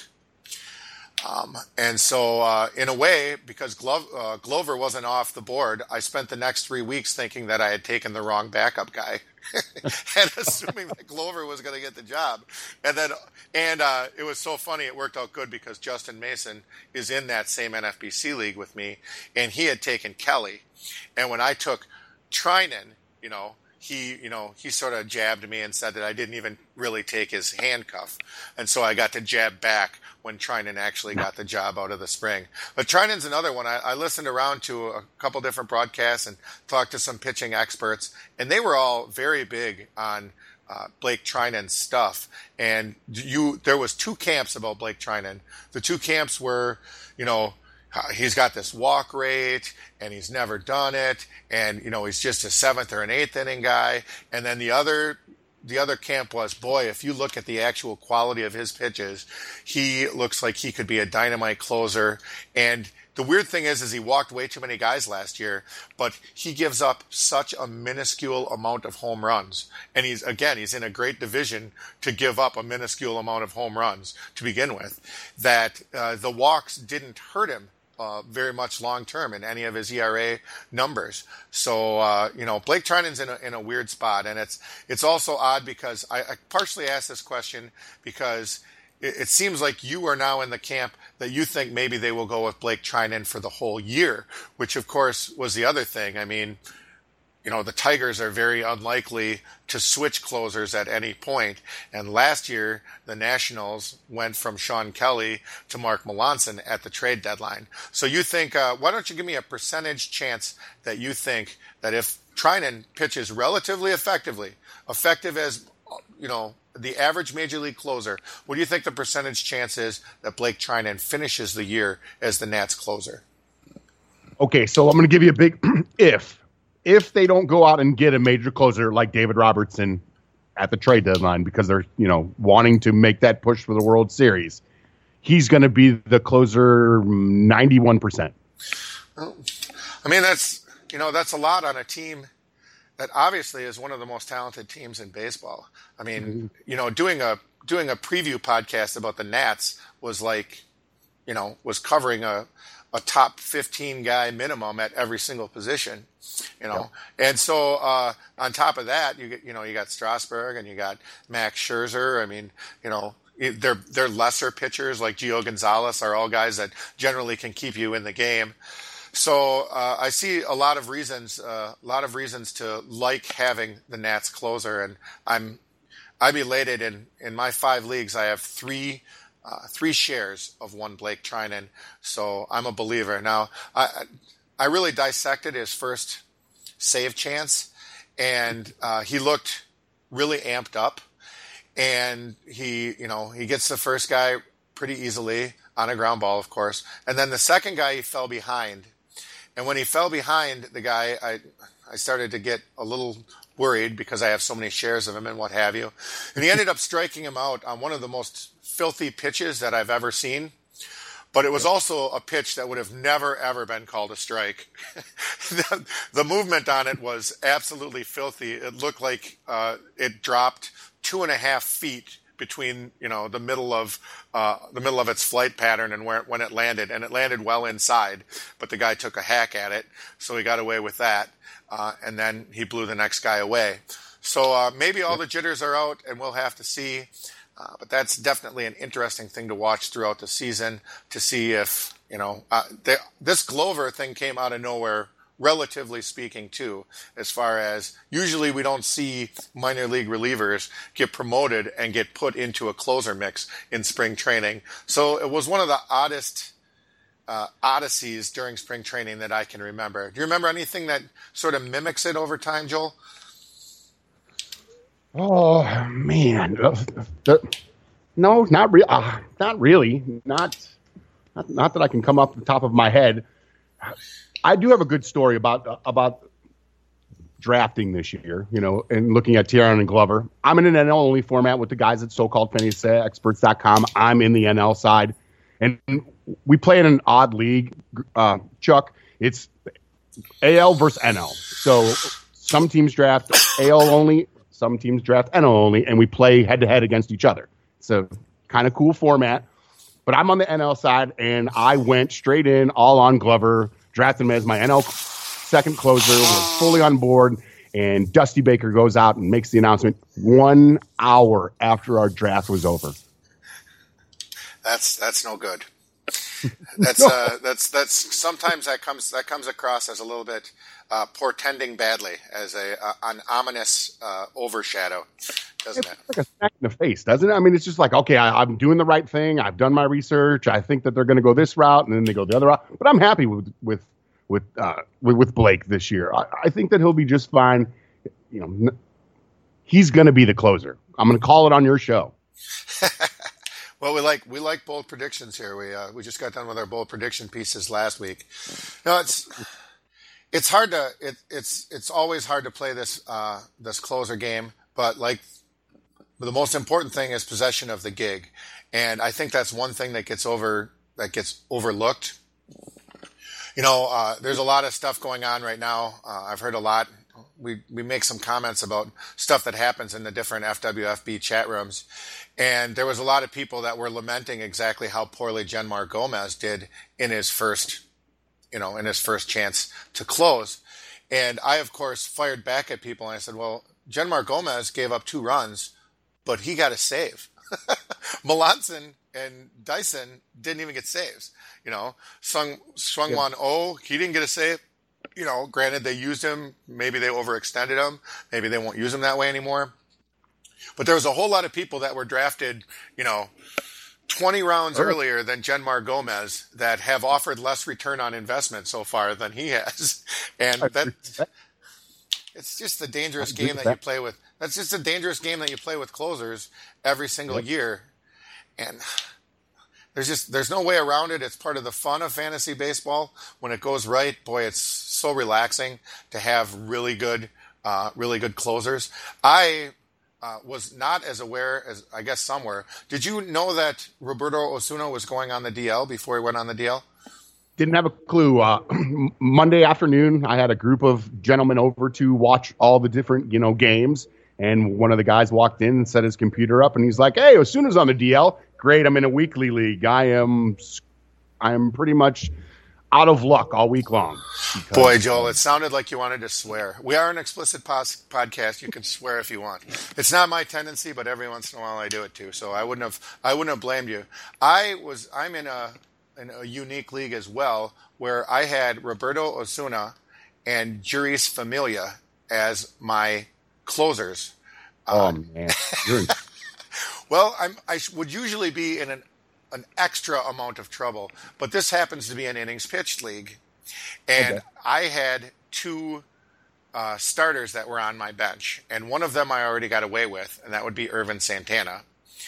Um, and so, uh, in a way, because Glo- uh, Glover wasn't off the board, I spent the next three weeks thinking that I had taken the wrong backup guy and assuming that Glover was going to get the job. And then, and uh, it was so funny. It worked out good because Justin Mason is in that same N F B C league with me, and he had taken Kelly. And when I took Treinen, you know, he, you know, he sort of jabbed me and said that I didn't even really take his handcuff. And so I got to jab back when Treinen actually got the job out of the spring. But Treinen's another one. I, I listened around to a couple different broadcasts and talked to some pitching experts, and they were all very big on uh, Blake Treinen's stuff. And you, there was two camps about Blake Treinen. The two camps were, you know, he's got this walk rate and he's never done it, and you know he's just a seventh or an eighth inning guy. And then the other the other camp was, boy, if you look at the actual quality of his pitches, he looks like he could be a dynamite closer. And the weird thing is, is he walked way too many guys last year, but he gives up such a minuscule amount of home runs. And he's, again, he's in a great division to give up a minuscule amount of home runs to begin with, that uh, the walks didn't hurt him Uh, very much long term in any of his E R A numbers. So uh, you know, Blake Treinen's in a in a weird spot, and it's it's also odd because I, I partially asked this question because it, it seems like you are now in the camp that you think maybe they will go with Blake Treinen for the whole year, which of course was the other thing. I mean, you know, the Tigers are very unlikely to switch closers at any point. And last year, the Nationals went from Sean Kelly to Mark Melancon at the trade deadline. So you think, uh, why don't you give me a percentage chance that you think that if Treinen pitches relatively effectively, effective as, you know, the average major league closer, what do you think the percentage chance is that Blake Treinen finishes the year as the Nats closer? Okay, so I'm going to give you a big if. If they don't go out and get a major closer like David Robertson at the trade deadline because they're, you know, wanting to make that push for the World Series, he's going to be the closer ninety-one percent. Well, I mean, that's, you know, that's a lot on a team that obviously is one of the most talented teams in baseball. I mean, mm-hmm. you know, doing a doing a preview podcast about the Nats was like, you know, was covering a, a top fifteen guy minimum at every single position, you know. Yeah. And so uh, on top of that, you get, you know, you got Strasburg and you got Max Scherzer. I mean, you know, they're they're lesser pitchers like Gio Gonzalez are all guys that generally can keep you in the game. So uh, I see a lot of reasons, uh, a lot of reasons to like having the Nats closer, and I'm I'm elated. In in my five leagues, I have three. Uh, three shares of one Blake Treinen, so I'm a believer. Now, I I really dissected his first save chance, and uh, he looked really amped up, and he, you know, he gets the first guy pretty easily on a ground ball, of course, and then the second guy he fell behind, and when he fell behind the guy, I I started to get a little worried because I have so many shares of him and what have you, and he ended up striking him out on one of the most filthy pitches that I've ever seen, but it was also a pitch that would have never ever been called a strike. the, the movement on it was absolutely filthy. It looked like uh, it dropped two and a half feet between, you know, the middle of uh, the middle of its flight pattern and where when it landed, and it landed well inside. But the guy took a hack at it, so he got away with that, uh, and then he blew the next guy away. So uh, maybe all the jitters are out, and we'll have to see. Uh, but that's definitely an interesting thing to watch throughout the season to see if, you know, uh, they, this Glover thing came out of nowhere, relatively speaking, too, as far as usually we don't see minor league relievers get promoted and get put into a closer mix in spring training. So it was one of the oddest uh, odysseys during spring training that I can remember. Do you remember anything that sort of mimics it over time, Joel? Oh man, no, not really. Uh, not really. Not, not, not that I can come up the top of my head. I do have a good story about uh, about drafting this year. You know, and looking at Tiernan and Glover. I'm in an N L only format with the guys at so called fantasy experts dot com. I'm in the N L side, and we play in an odd league. Uh, Chuck, it's A L versus N L. So some teams draft A L only. Some teams draft N L only, and we play head-to-head against each other. It's a kind of cool format. But I'm on the N L side, and I went straight in, all on Glover, drafted him as my N L second closer, was fully on board, and Dusty Baker goes out and makes the announcement one hour after our draft was over. That's that's no good. That's uh, that's that's sometimes that comes that comes across as a little bit uh, portending badly, as a uh, an ominous uh, overshadow, doesn't it's it? Like a smack in the face, doesn't it? I mean, it's just like, okay, I, I'm doing the right thing. I've done my research. I think that they're going to go this route, and then they go the other route. But I'm happy with with with uh, with, with Blake this year. I, I think that he'll be just fine. You know, he's going to be the closer. I'm going to call it on your show. Well, we like we like bold predictions here. We uh, we just got done with our bold prediction pieces last week. No, it's it's hard to it, it's it's always hard to play this uh, this closer game. But like the most important thing is possession of the gig, and I think that's one thing that gets over that gets overlooked. You know, uh, there's a lot of stuff going on right now. Uh, I've heard a lot. We we make some comments about stuff that happens in the different F W F B chat rooms. And there was a lot of people that were lamenting exactly how poorly Genmar Gomez did in his first, you know, in his first chance to close. And I, of course, fired back at people and I said, well, Genmar Gomez gave up two runs, but he got a save. Melanson and Dyson didn't even get saves. You know, Sung Swungwan Oh, he didn't get a save. You know, granted, they used him. Maybe they overextended him. Maybe they won't use him that way anymore. But there was a whole lot of people that were drafted, you know, twenty rounds earlier than Genmar Gomez that have offered less return on investment so far than he has. And that it's just a dangerous game that you play with. That's just a dangerous game that you play with closers every single year. And there's just there's no way around it. It's part of the fun of fantasy baseball. When it goes right, boy, it's so relaxing to have really good uh, really good closers. I uh, was not as aware as I guess some were. Did you know that Roberto Osuna was going on the D L before he went on the D L? Didn't have a clue. Uh, Monday afternoon, I had a group of gentlemen over to watch all the different, you know, games. And one of the guys walked in and set his computer up, and he's like, "Hey, Osuna's on the D L. Great, I'm in a weekly league. I am, I'm pretty much out of luck all week long." Because, Boy, Joel, it sounded like you wanted to swear. We are an explicit pos- podcast. You can swear if you want. It's not my tendency, but every once in a while I do it too. So I wouldn't have, I wouldn't have blamed you. I was, I'm in a, in a unique league as well, where I had Roberto Osuna and Jeurys Familia as my closers. Oh um, man, You're in- well, I'm, I would usually be in an an extra amount of trouble, but this happens to be an innings pitched league, and okay. I had two uh, starters that were on my bench, and one of them I already got away with, and that would be Ervin Santana.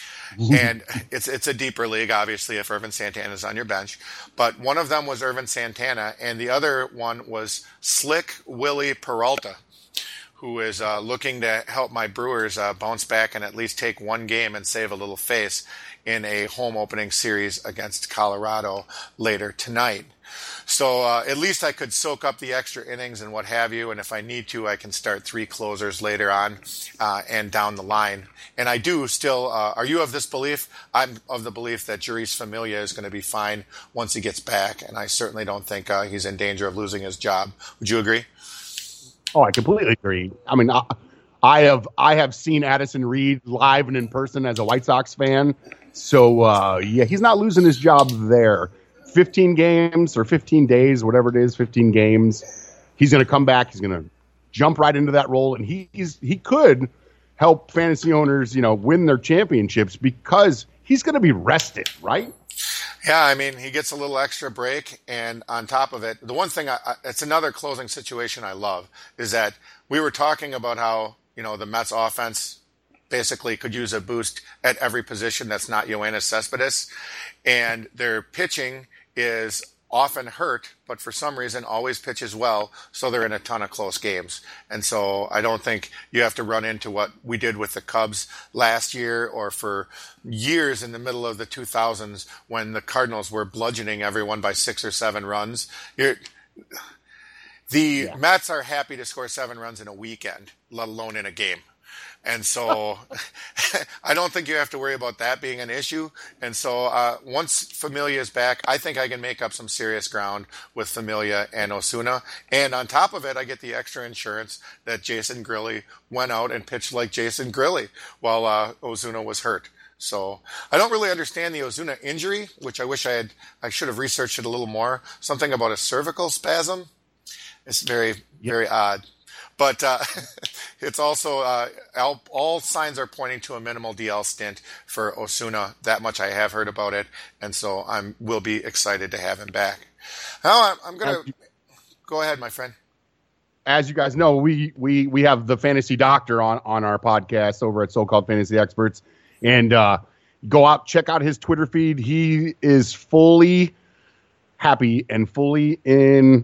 And it's it's a deeper league, obviously, if Ervin Santana is on your bench. But one of them was Ervin Santana, and the other one was Slick Willie Peralta, who is uh, looking to help my Brewers uh, bounce back and at least take one game and save a little face in a home opening series against Colorado later tonight. So uh, at least I could soak up the extra innings and what have you, and if I need to, I can start three closers later on uh, and down the line. And I do still, uh, are you of this belief? I'm of the belief that Jeurys Familia is going to be fine once he gets back, and I certainly don't think uh, he's in danger of losing his job. Would you agree? Oh, I completely agree. I mean, I, I have I have seen Addison Reed live and in person as a White Sox fan, so uh, yeah, he's not losing his job there. fifteen games or fifteen days, whatever it is, fifteen games. He's going to come back. He's going to jump right into that role, and he, he's he could help fantasy owners, you know, win their championships because he's going to be rested, right? Yeah, I mean, he gets a little extra break, and on top of it, the one thing, I, I, it's another closing situation I love, is that we were talking about how, you know, the Mets offense basically could use a boost at every position that's not Yoenis Cespedes, and their pitching is often hurt, but for some reason always pitches well, so they're in a ton of close games. And so I don't think you have to run into what we did with the Cubs last year or for years in the middle of the two thousands when the Cardinals were bludgeoning everyone by six or seven runs. You're, the yeah. Mets are happy to score seven runs in a weekend, let alone in a game. And so I don't think you have to worry about that being an issue. And so uh, once Familia is back, I think I can make up some serious ground with Familia and Osuna. And on top of it, I get the extra insurance that Jason Grilli went out and pitched like Jason Grilli while uh, Osuna was hurt. So I don't really understand the Osuna injury, which I wish I had, I should have researched it a little more. Something about a cervical spasm. It's very, very odd. But uh, it's also, uh, all, all signs are pointing to a minimal D L stint for Osuna. That much I have heard about it. And so I will be excited to have him back. Now, I'm, I'm going to go ahead, my friend. As you guys know, we, we, we have the fantasy doctor on, on our podcast over at So-Called Fantasy Experts. And uh, go out, check out his Twitter feed. He is fully happy and fully in...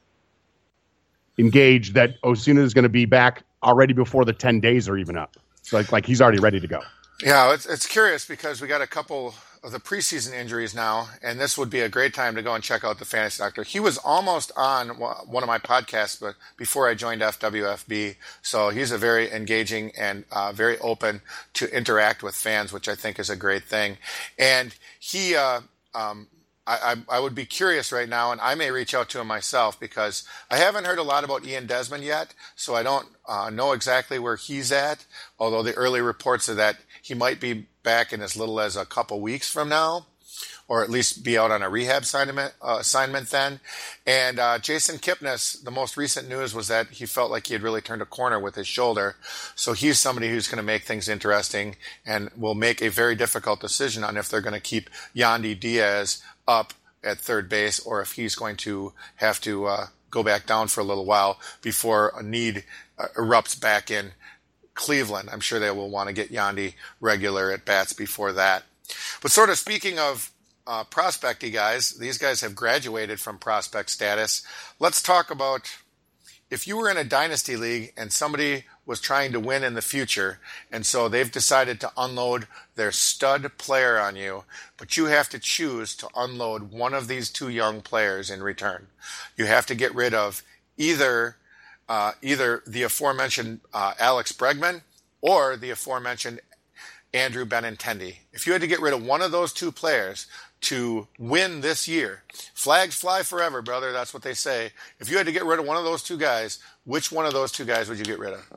engaged that Osuna is going to be back already before the ten days are even up. So like, like he's already ready to go. Yeah, it's, it's curious because we got a couple of the preseason injuries now, and this would be a great time to go and check out the Fantasy Doctor. He was almost on one of my podcasts, but before I joined F W F B, so he's a very engaging and uh, very open to interact with fans, which I think is a great thing. And he, uh, um, I, I, I would be curious right now, and I may reach out to him myself because I haven't heard a lot about Ian Desmond yet, so I don't uh, know exactly where he's at, although the early reports are that he might be back in as little as a couple weeks from now, or at least be out on a rehab assignment, uh, assignment then. And uh, Jason Kipnis, the most recent news was that he felt like he had really turned a corner with his shoulder, so he's somebody who's going to make things interesting and will make a very difficult decision on if they're going to keep Yandy Diaz up at third base or if he's going to have to uh, go back down for a little while before a need uh, erupts back in Cleveland. I'm sure they will want to get Yandy regular at bats before that. But sort of speaking of uh, prospecty guys, these guys have graduated from prospect status. Let's talk about if you were in a dynasty league and somebody was trying to win in the future, and so they've decided to unload their stud player on you, but you have to choose to unload one of these two young players in return. You have to get rid of either uh, either the aforementioned uh, Alex Bregman or the aforementioned Andrew Benintendi. If you had to get rid of one of those two players to win this year, flags fly forever, brother. That's what they say. If you had to get rid of one of those two guys, which one of those two guys would you get rid of?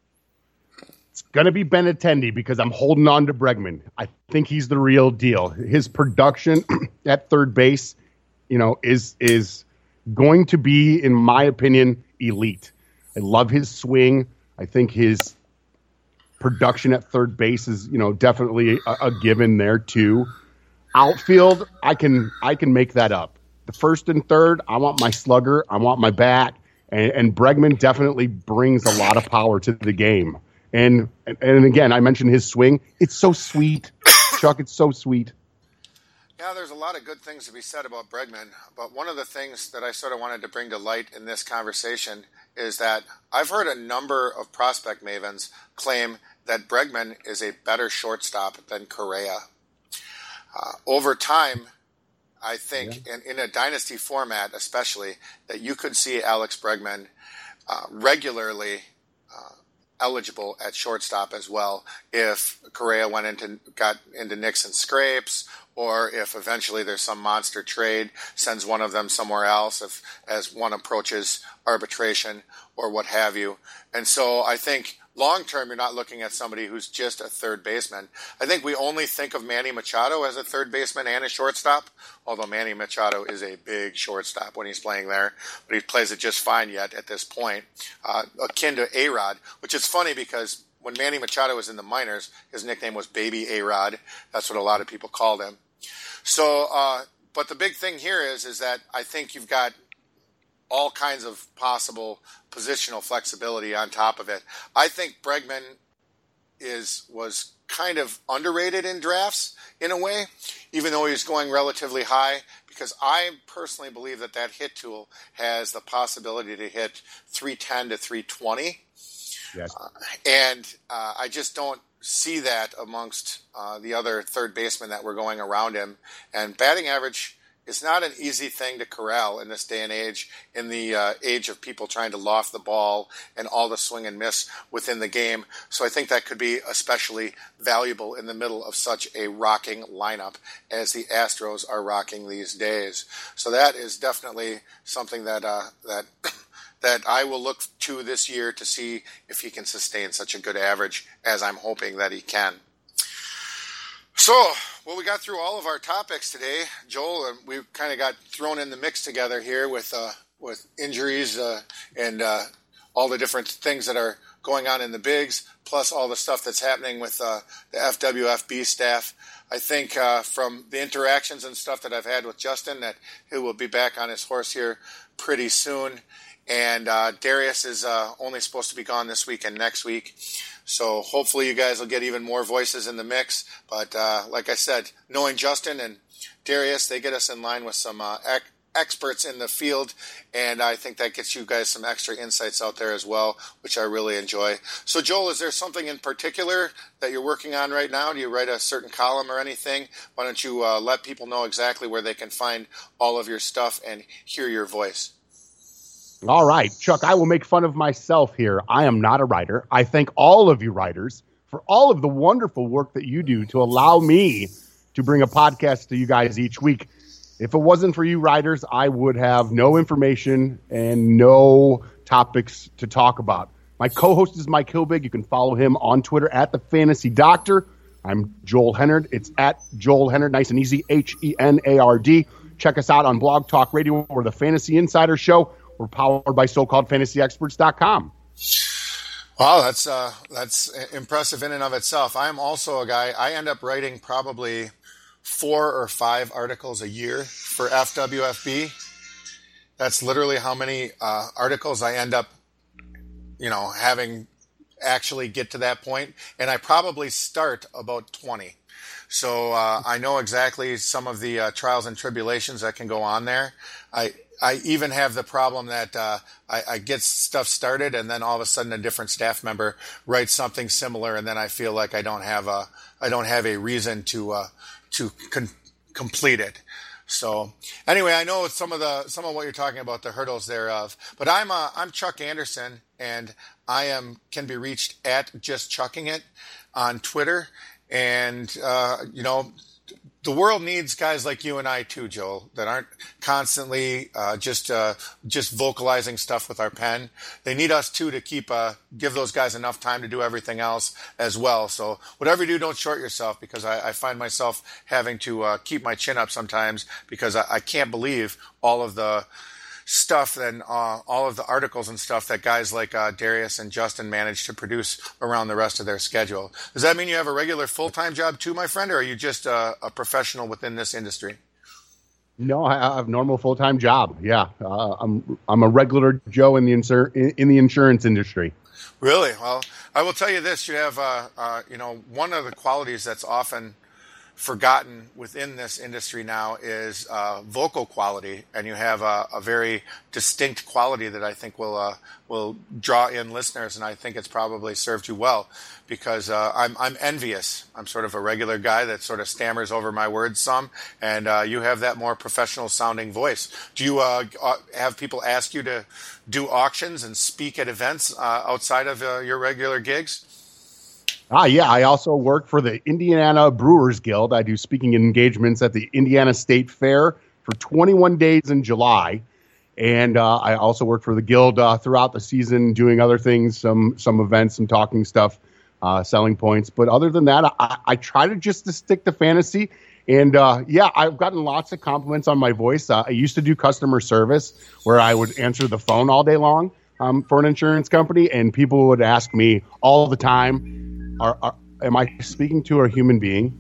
It's going to be Benintendi because I'm holding on to Bregman. I think he's the real deal. His production at third base, you know, is is going to be, in my opinion, elite. I love his swing. I think his production at third base is, you know, definitely a, a given there too. Outfield, I can I can make that up. The first and third, I want my slugger, I want my bat, and, and Bregman definitely brings a lot of power to the game. And and again, I mentioned his swing. It's so sweet, Chuck. It's so sweet. Yeah, there's a lot of good things to be said about Bregman, but one of the things that I sort of wanted to bring to light in this conversation is that I've heard a number of prospect mavens claim that Bregman is a better shortstop than Correa. Uh, over time, I think, yeah. in, in a dynasty format especially, that you could see Alex Bregman uh, regularly uh, eligible at shortstop as well if Correa went into got into nicks and scrapes, or if eventually there's some monster trade, sends one of them somewhere else if as one approaches arbitration or what have you. And so I think long term, you're not looking at somebody who's just a third baseman. I think we only think of Manny Machado as a third baseman and a shortstop, although Manny Machado is a big shortstop when he's playing there, but he plays it just fine yet at this point, uh, akin to A-Rod, which is funny because when Manny Machado was in the minors, his nickname was Baby A-Rod. That's what a lot of people called him. So, uh, but the big thing here is, is that I think you've got all kinds of possible positional flexibility on top of it. I think Bregman is was kind of underrated in drafts in a way, even though he's going relatively high, because I personally believe that that hit tool has the possibility to hit three ten to three twenty. Yes. Uh, and uh, I just don't see that amongst uh, the other third basemen that were going around him. And batting average is not an easy thing to corral in this day and age, in the uh, age of people trying to loft the ball and all the swing and miss within the game. So I think that could be especially valuable in the middle of such a rocking lineup as the Astros are rocking these days. So that is definitely something that uh, that that I will look to this year to see if he can sustain such a good average as I'm hoping that he can. So, well, we got through all of our topics today, Joel, and we kind of got thrown in the mix together here with uh, with injuries uh, and uh, all the different things that are going on in the bigs, plus all the stuff that's happening with uh, the F W F B staff. I think uh, from the interactions and stuff that I've had with Justin that he will be back on his horse here pretty soon. And uh, Darius is uh, only supposed to be gone this week and next week. So hopefully you guys will get even more voices in the mix. But uh, like I said, knowing Justin and Darius, they get us in line with some uh, ec- experts in the field. And I think that gets you guys some extra insights out there as well, which I really enjoy. So Joel, is there something in particular that you're working on right now? Do you write a certain column or anything? Why don't you uh, let people know exactly where they can find all of your stuff and hear your voice? All right, Chuck, I will make fun of myself here. I am not a writer. I thank all of you writers for all of the wonderful work that you do to allow me to bring a podcast to you guys each week. If it wasn't for you writers, I would have no information and no topics to talk about. My co-host is Mike Hilbig. You can follow him on Twitter at The Fantasy Doctor. I'm Joel Hennard. It's at Joel Hennard, nice and easy, H E N A R D. Check us out on Blog Talk Radio or the Fantasy Insider Show. We're powered by so called fantasy experts dot com. Wow, that's uh, that's impressive in and of itself. I'm also a guy, I end up writing probably four or five articles a year for F W F B. That's literally how many uh, articles I end up, you know, having actually get to that point. And I probably start about twenty. So uh, I know exactly some of the uh, trials and tribulations that can go on there. I I even have the problem that uh, I, I get stuff started, and then all of a sudden a different staff member writes something similar, and then I feel like I don't have a I don't have a reason to uh, to con- complete it. So anyway, I know some of the some of what you're talking about, the hurdles thereof. But I'm uh, I'm Chuck Anderson, and I am can be reached at Just Chucking It on Twitter, and uh, you know. The world needs guys like you and I too, Joel, that aren't constantly uh, just uh, just vocalizing stuff with our pen. They need us too to keep uh, give those guys enough time to do everything else as well. So whatever you do, don't short yourself, because I, I find myself having to uh, keep my chin up sometimes, because I, I can't believe all of the stuff and uh, all of the articles and stuff that guys like uh, Darius and Justin manage to produce around the rest of their schedule. Does that mean you have a regular full-time job too, my friend, or are you just uh, a professional within this industry? No, I have a normal full-time job. Yeah, uh, I'm I'm a regular Joe in the insur- in the insurance industry. Really? Well, I will tell you this: you have uh, uh, you know, one of the qualities that's often forgotten within this industry now is uh, vocal quality, and you have a, a very distinct quality that I think will uh, will draw in listeners, and I think it's probably served you well, because uh, I'm I'm envious. I'm sort of a regular guy that sort of stammers over my words some, and uh, you have that more professional sounding voice. Do you uh, have people ask you to do auctions and speak at events uh, outside of uh, your regular gigs? Ah, yeah. I also work for the Indiana Brewers Guild. I do speaking engagements at the Indiana State Fair for twenty-one days in July. And uh, I also work for the Guild uh, throughout the season, doing other things, some some events, some talking stuff, uh, selling points. But other than that, I, I try to just to stick to fantasy. And, uh, yeah, I've gotten lots of compliments on my voice. Uh, I used to do customer service, where I would answer the phone all day long um, for an insurance company. And people would ask me all the time, Are, are, am I speaking to a human being?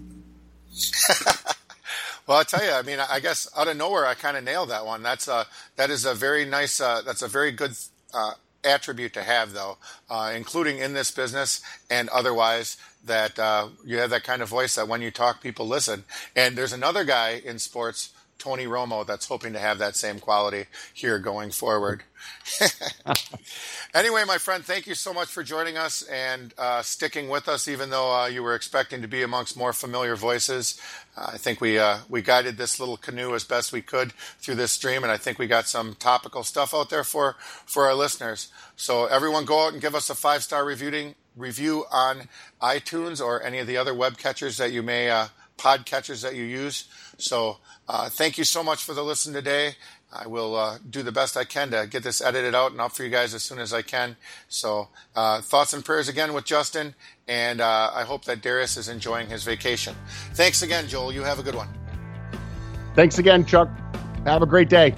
Well, I'll tell you, I mean, I guess out of nowhere, I kind of nailed that one. That's a, that is a very nice, uh, that's a very good uh, attribute to have, though, uh, including in this business and otherwise, that uh, you have that kind of voice that when you talk, people listen. And there's another guy in sports, Tony Romo, that's hoping to have that same quality here going forward. Anyway, my friend, thank you so much for joining us and uh, sticking with us, even though uh, you were expecting to be amongst more familiar voices. Uh, I think we uh, we guided this little canoe as best we could through this stream, and I think we got some topical stuff out there for, for our listeners. So everyone go out and give us a five-star reviewing, review on iTunes or any of the other web catchers that you may, uh, pod catchers that you use. So uh, thank you so much for the listen today. I will uh, do the best I can to get this edited out and up for you guys as soon as I can. So uh, thoughts and prayers again with Justin, and uh, I hope that Darius is enjoying his vacation. Thanks again, Joel. You have a good one. Thanks again, Chuck. Have a great day.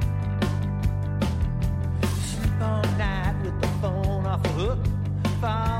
Far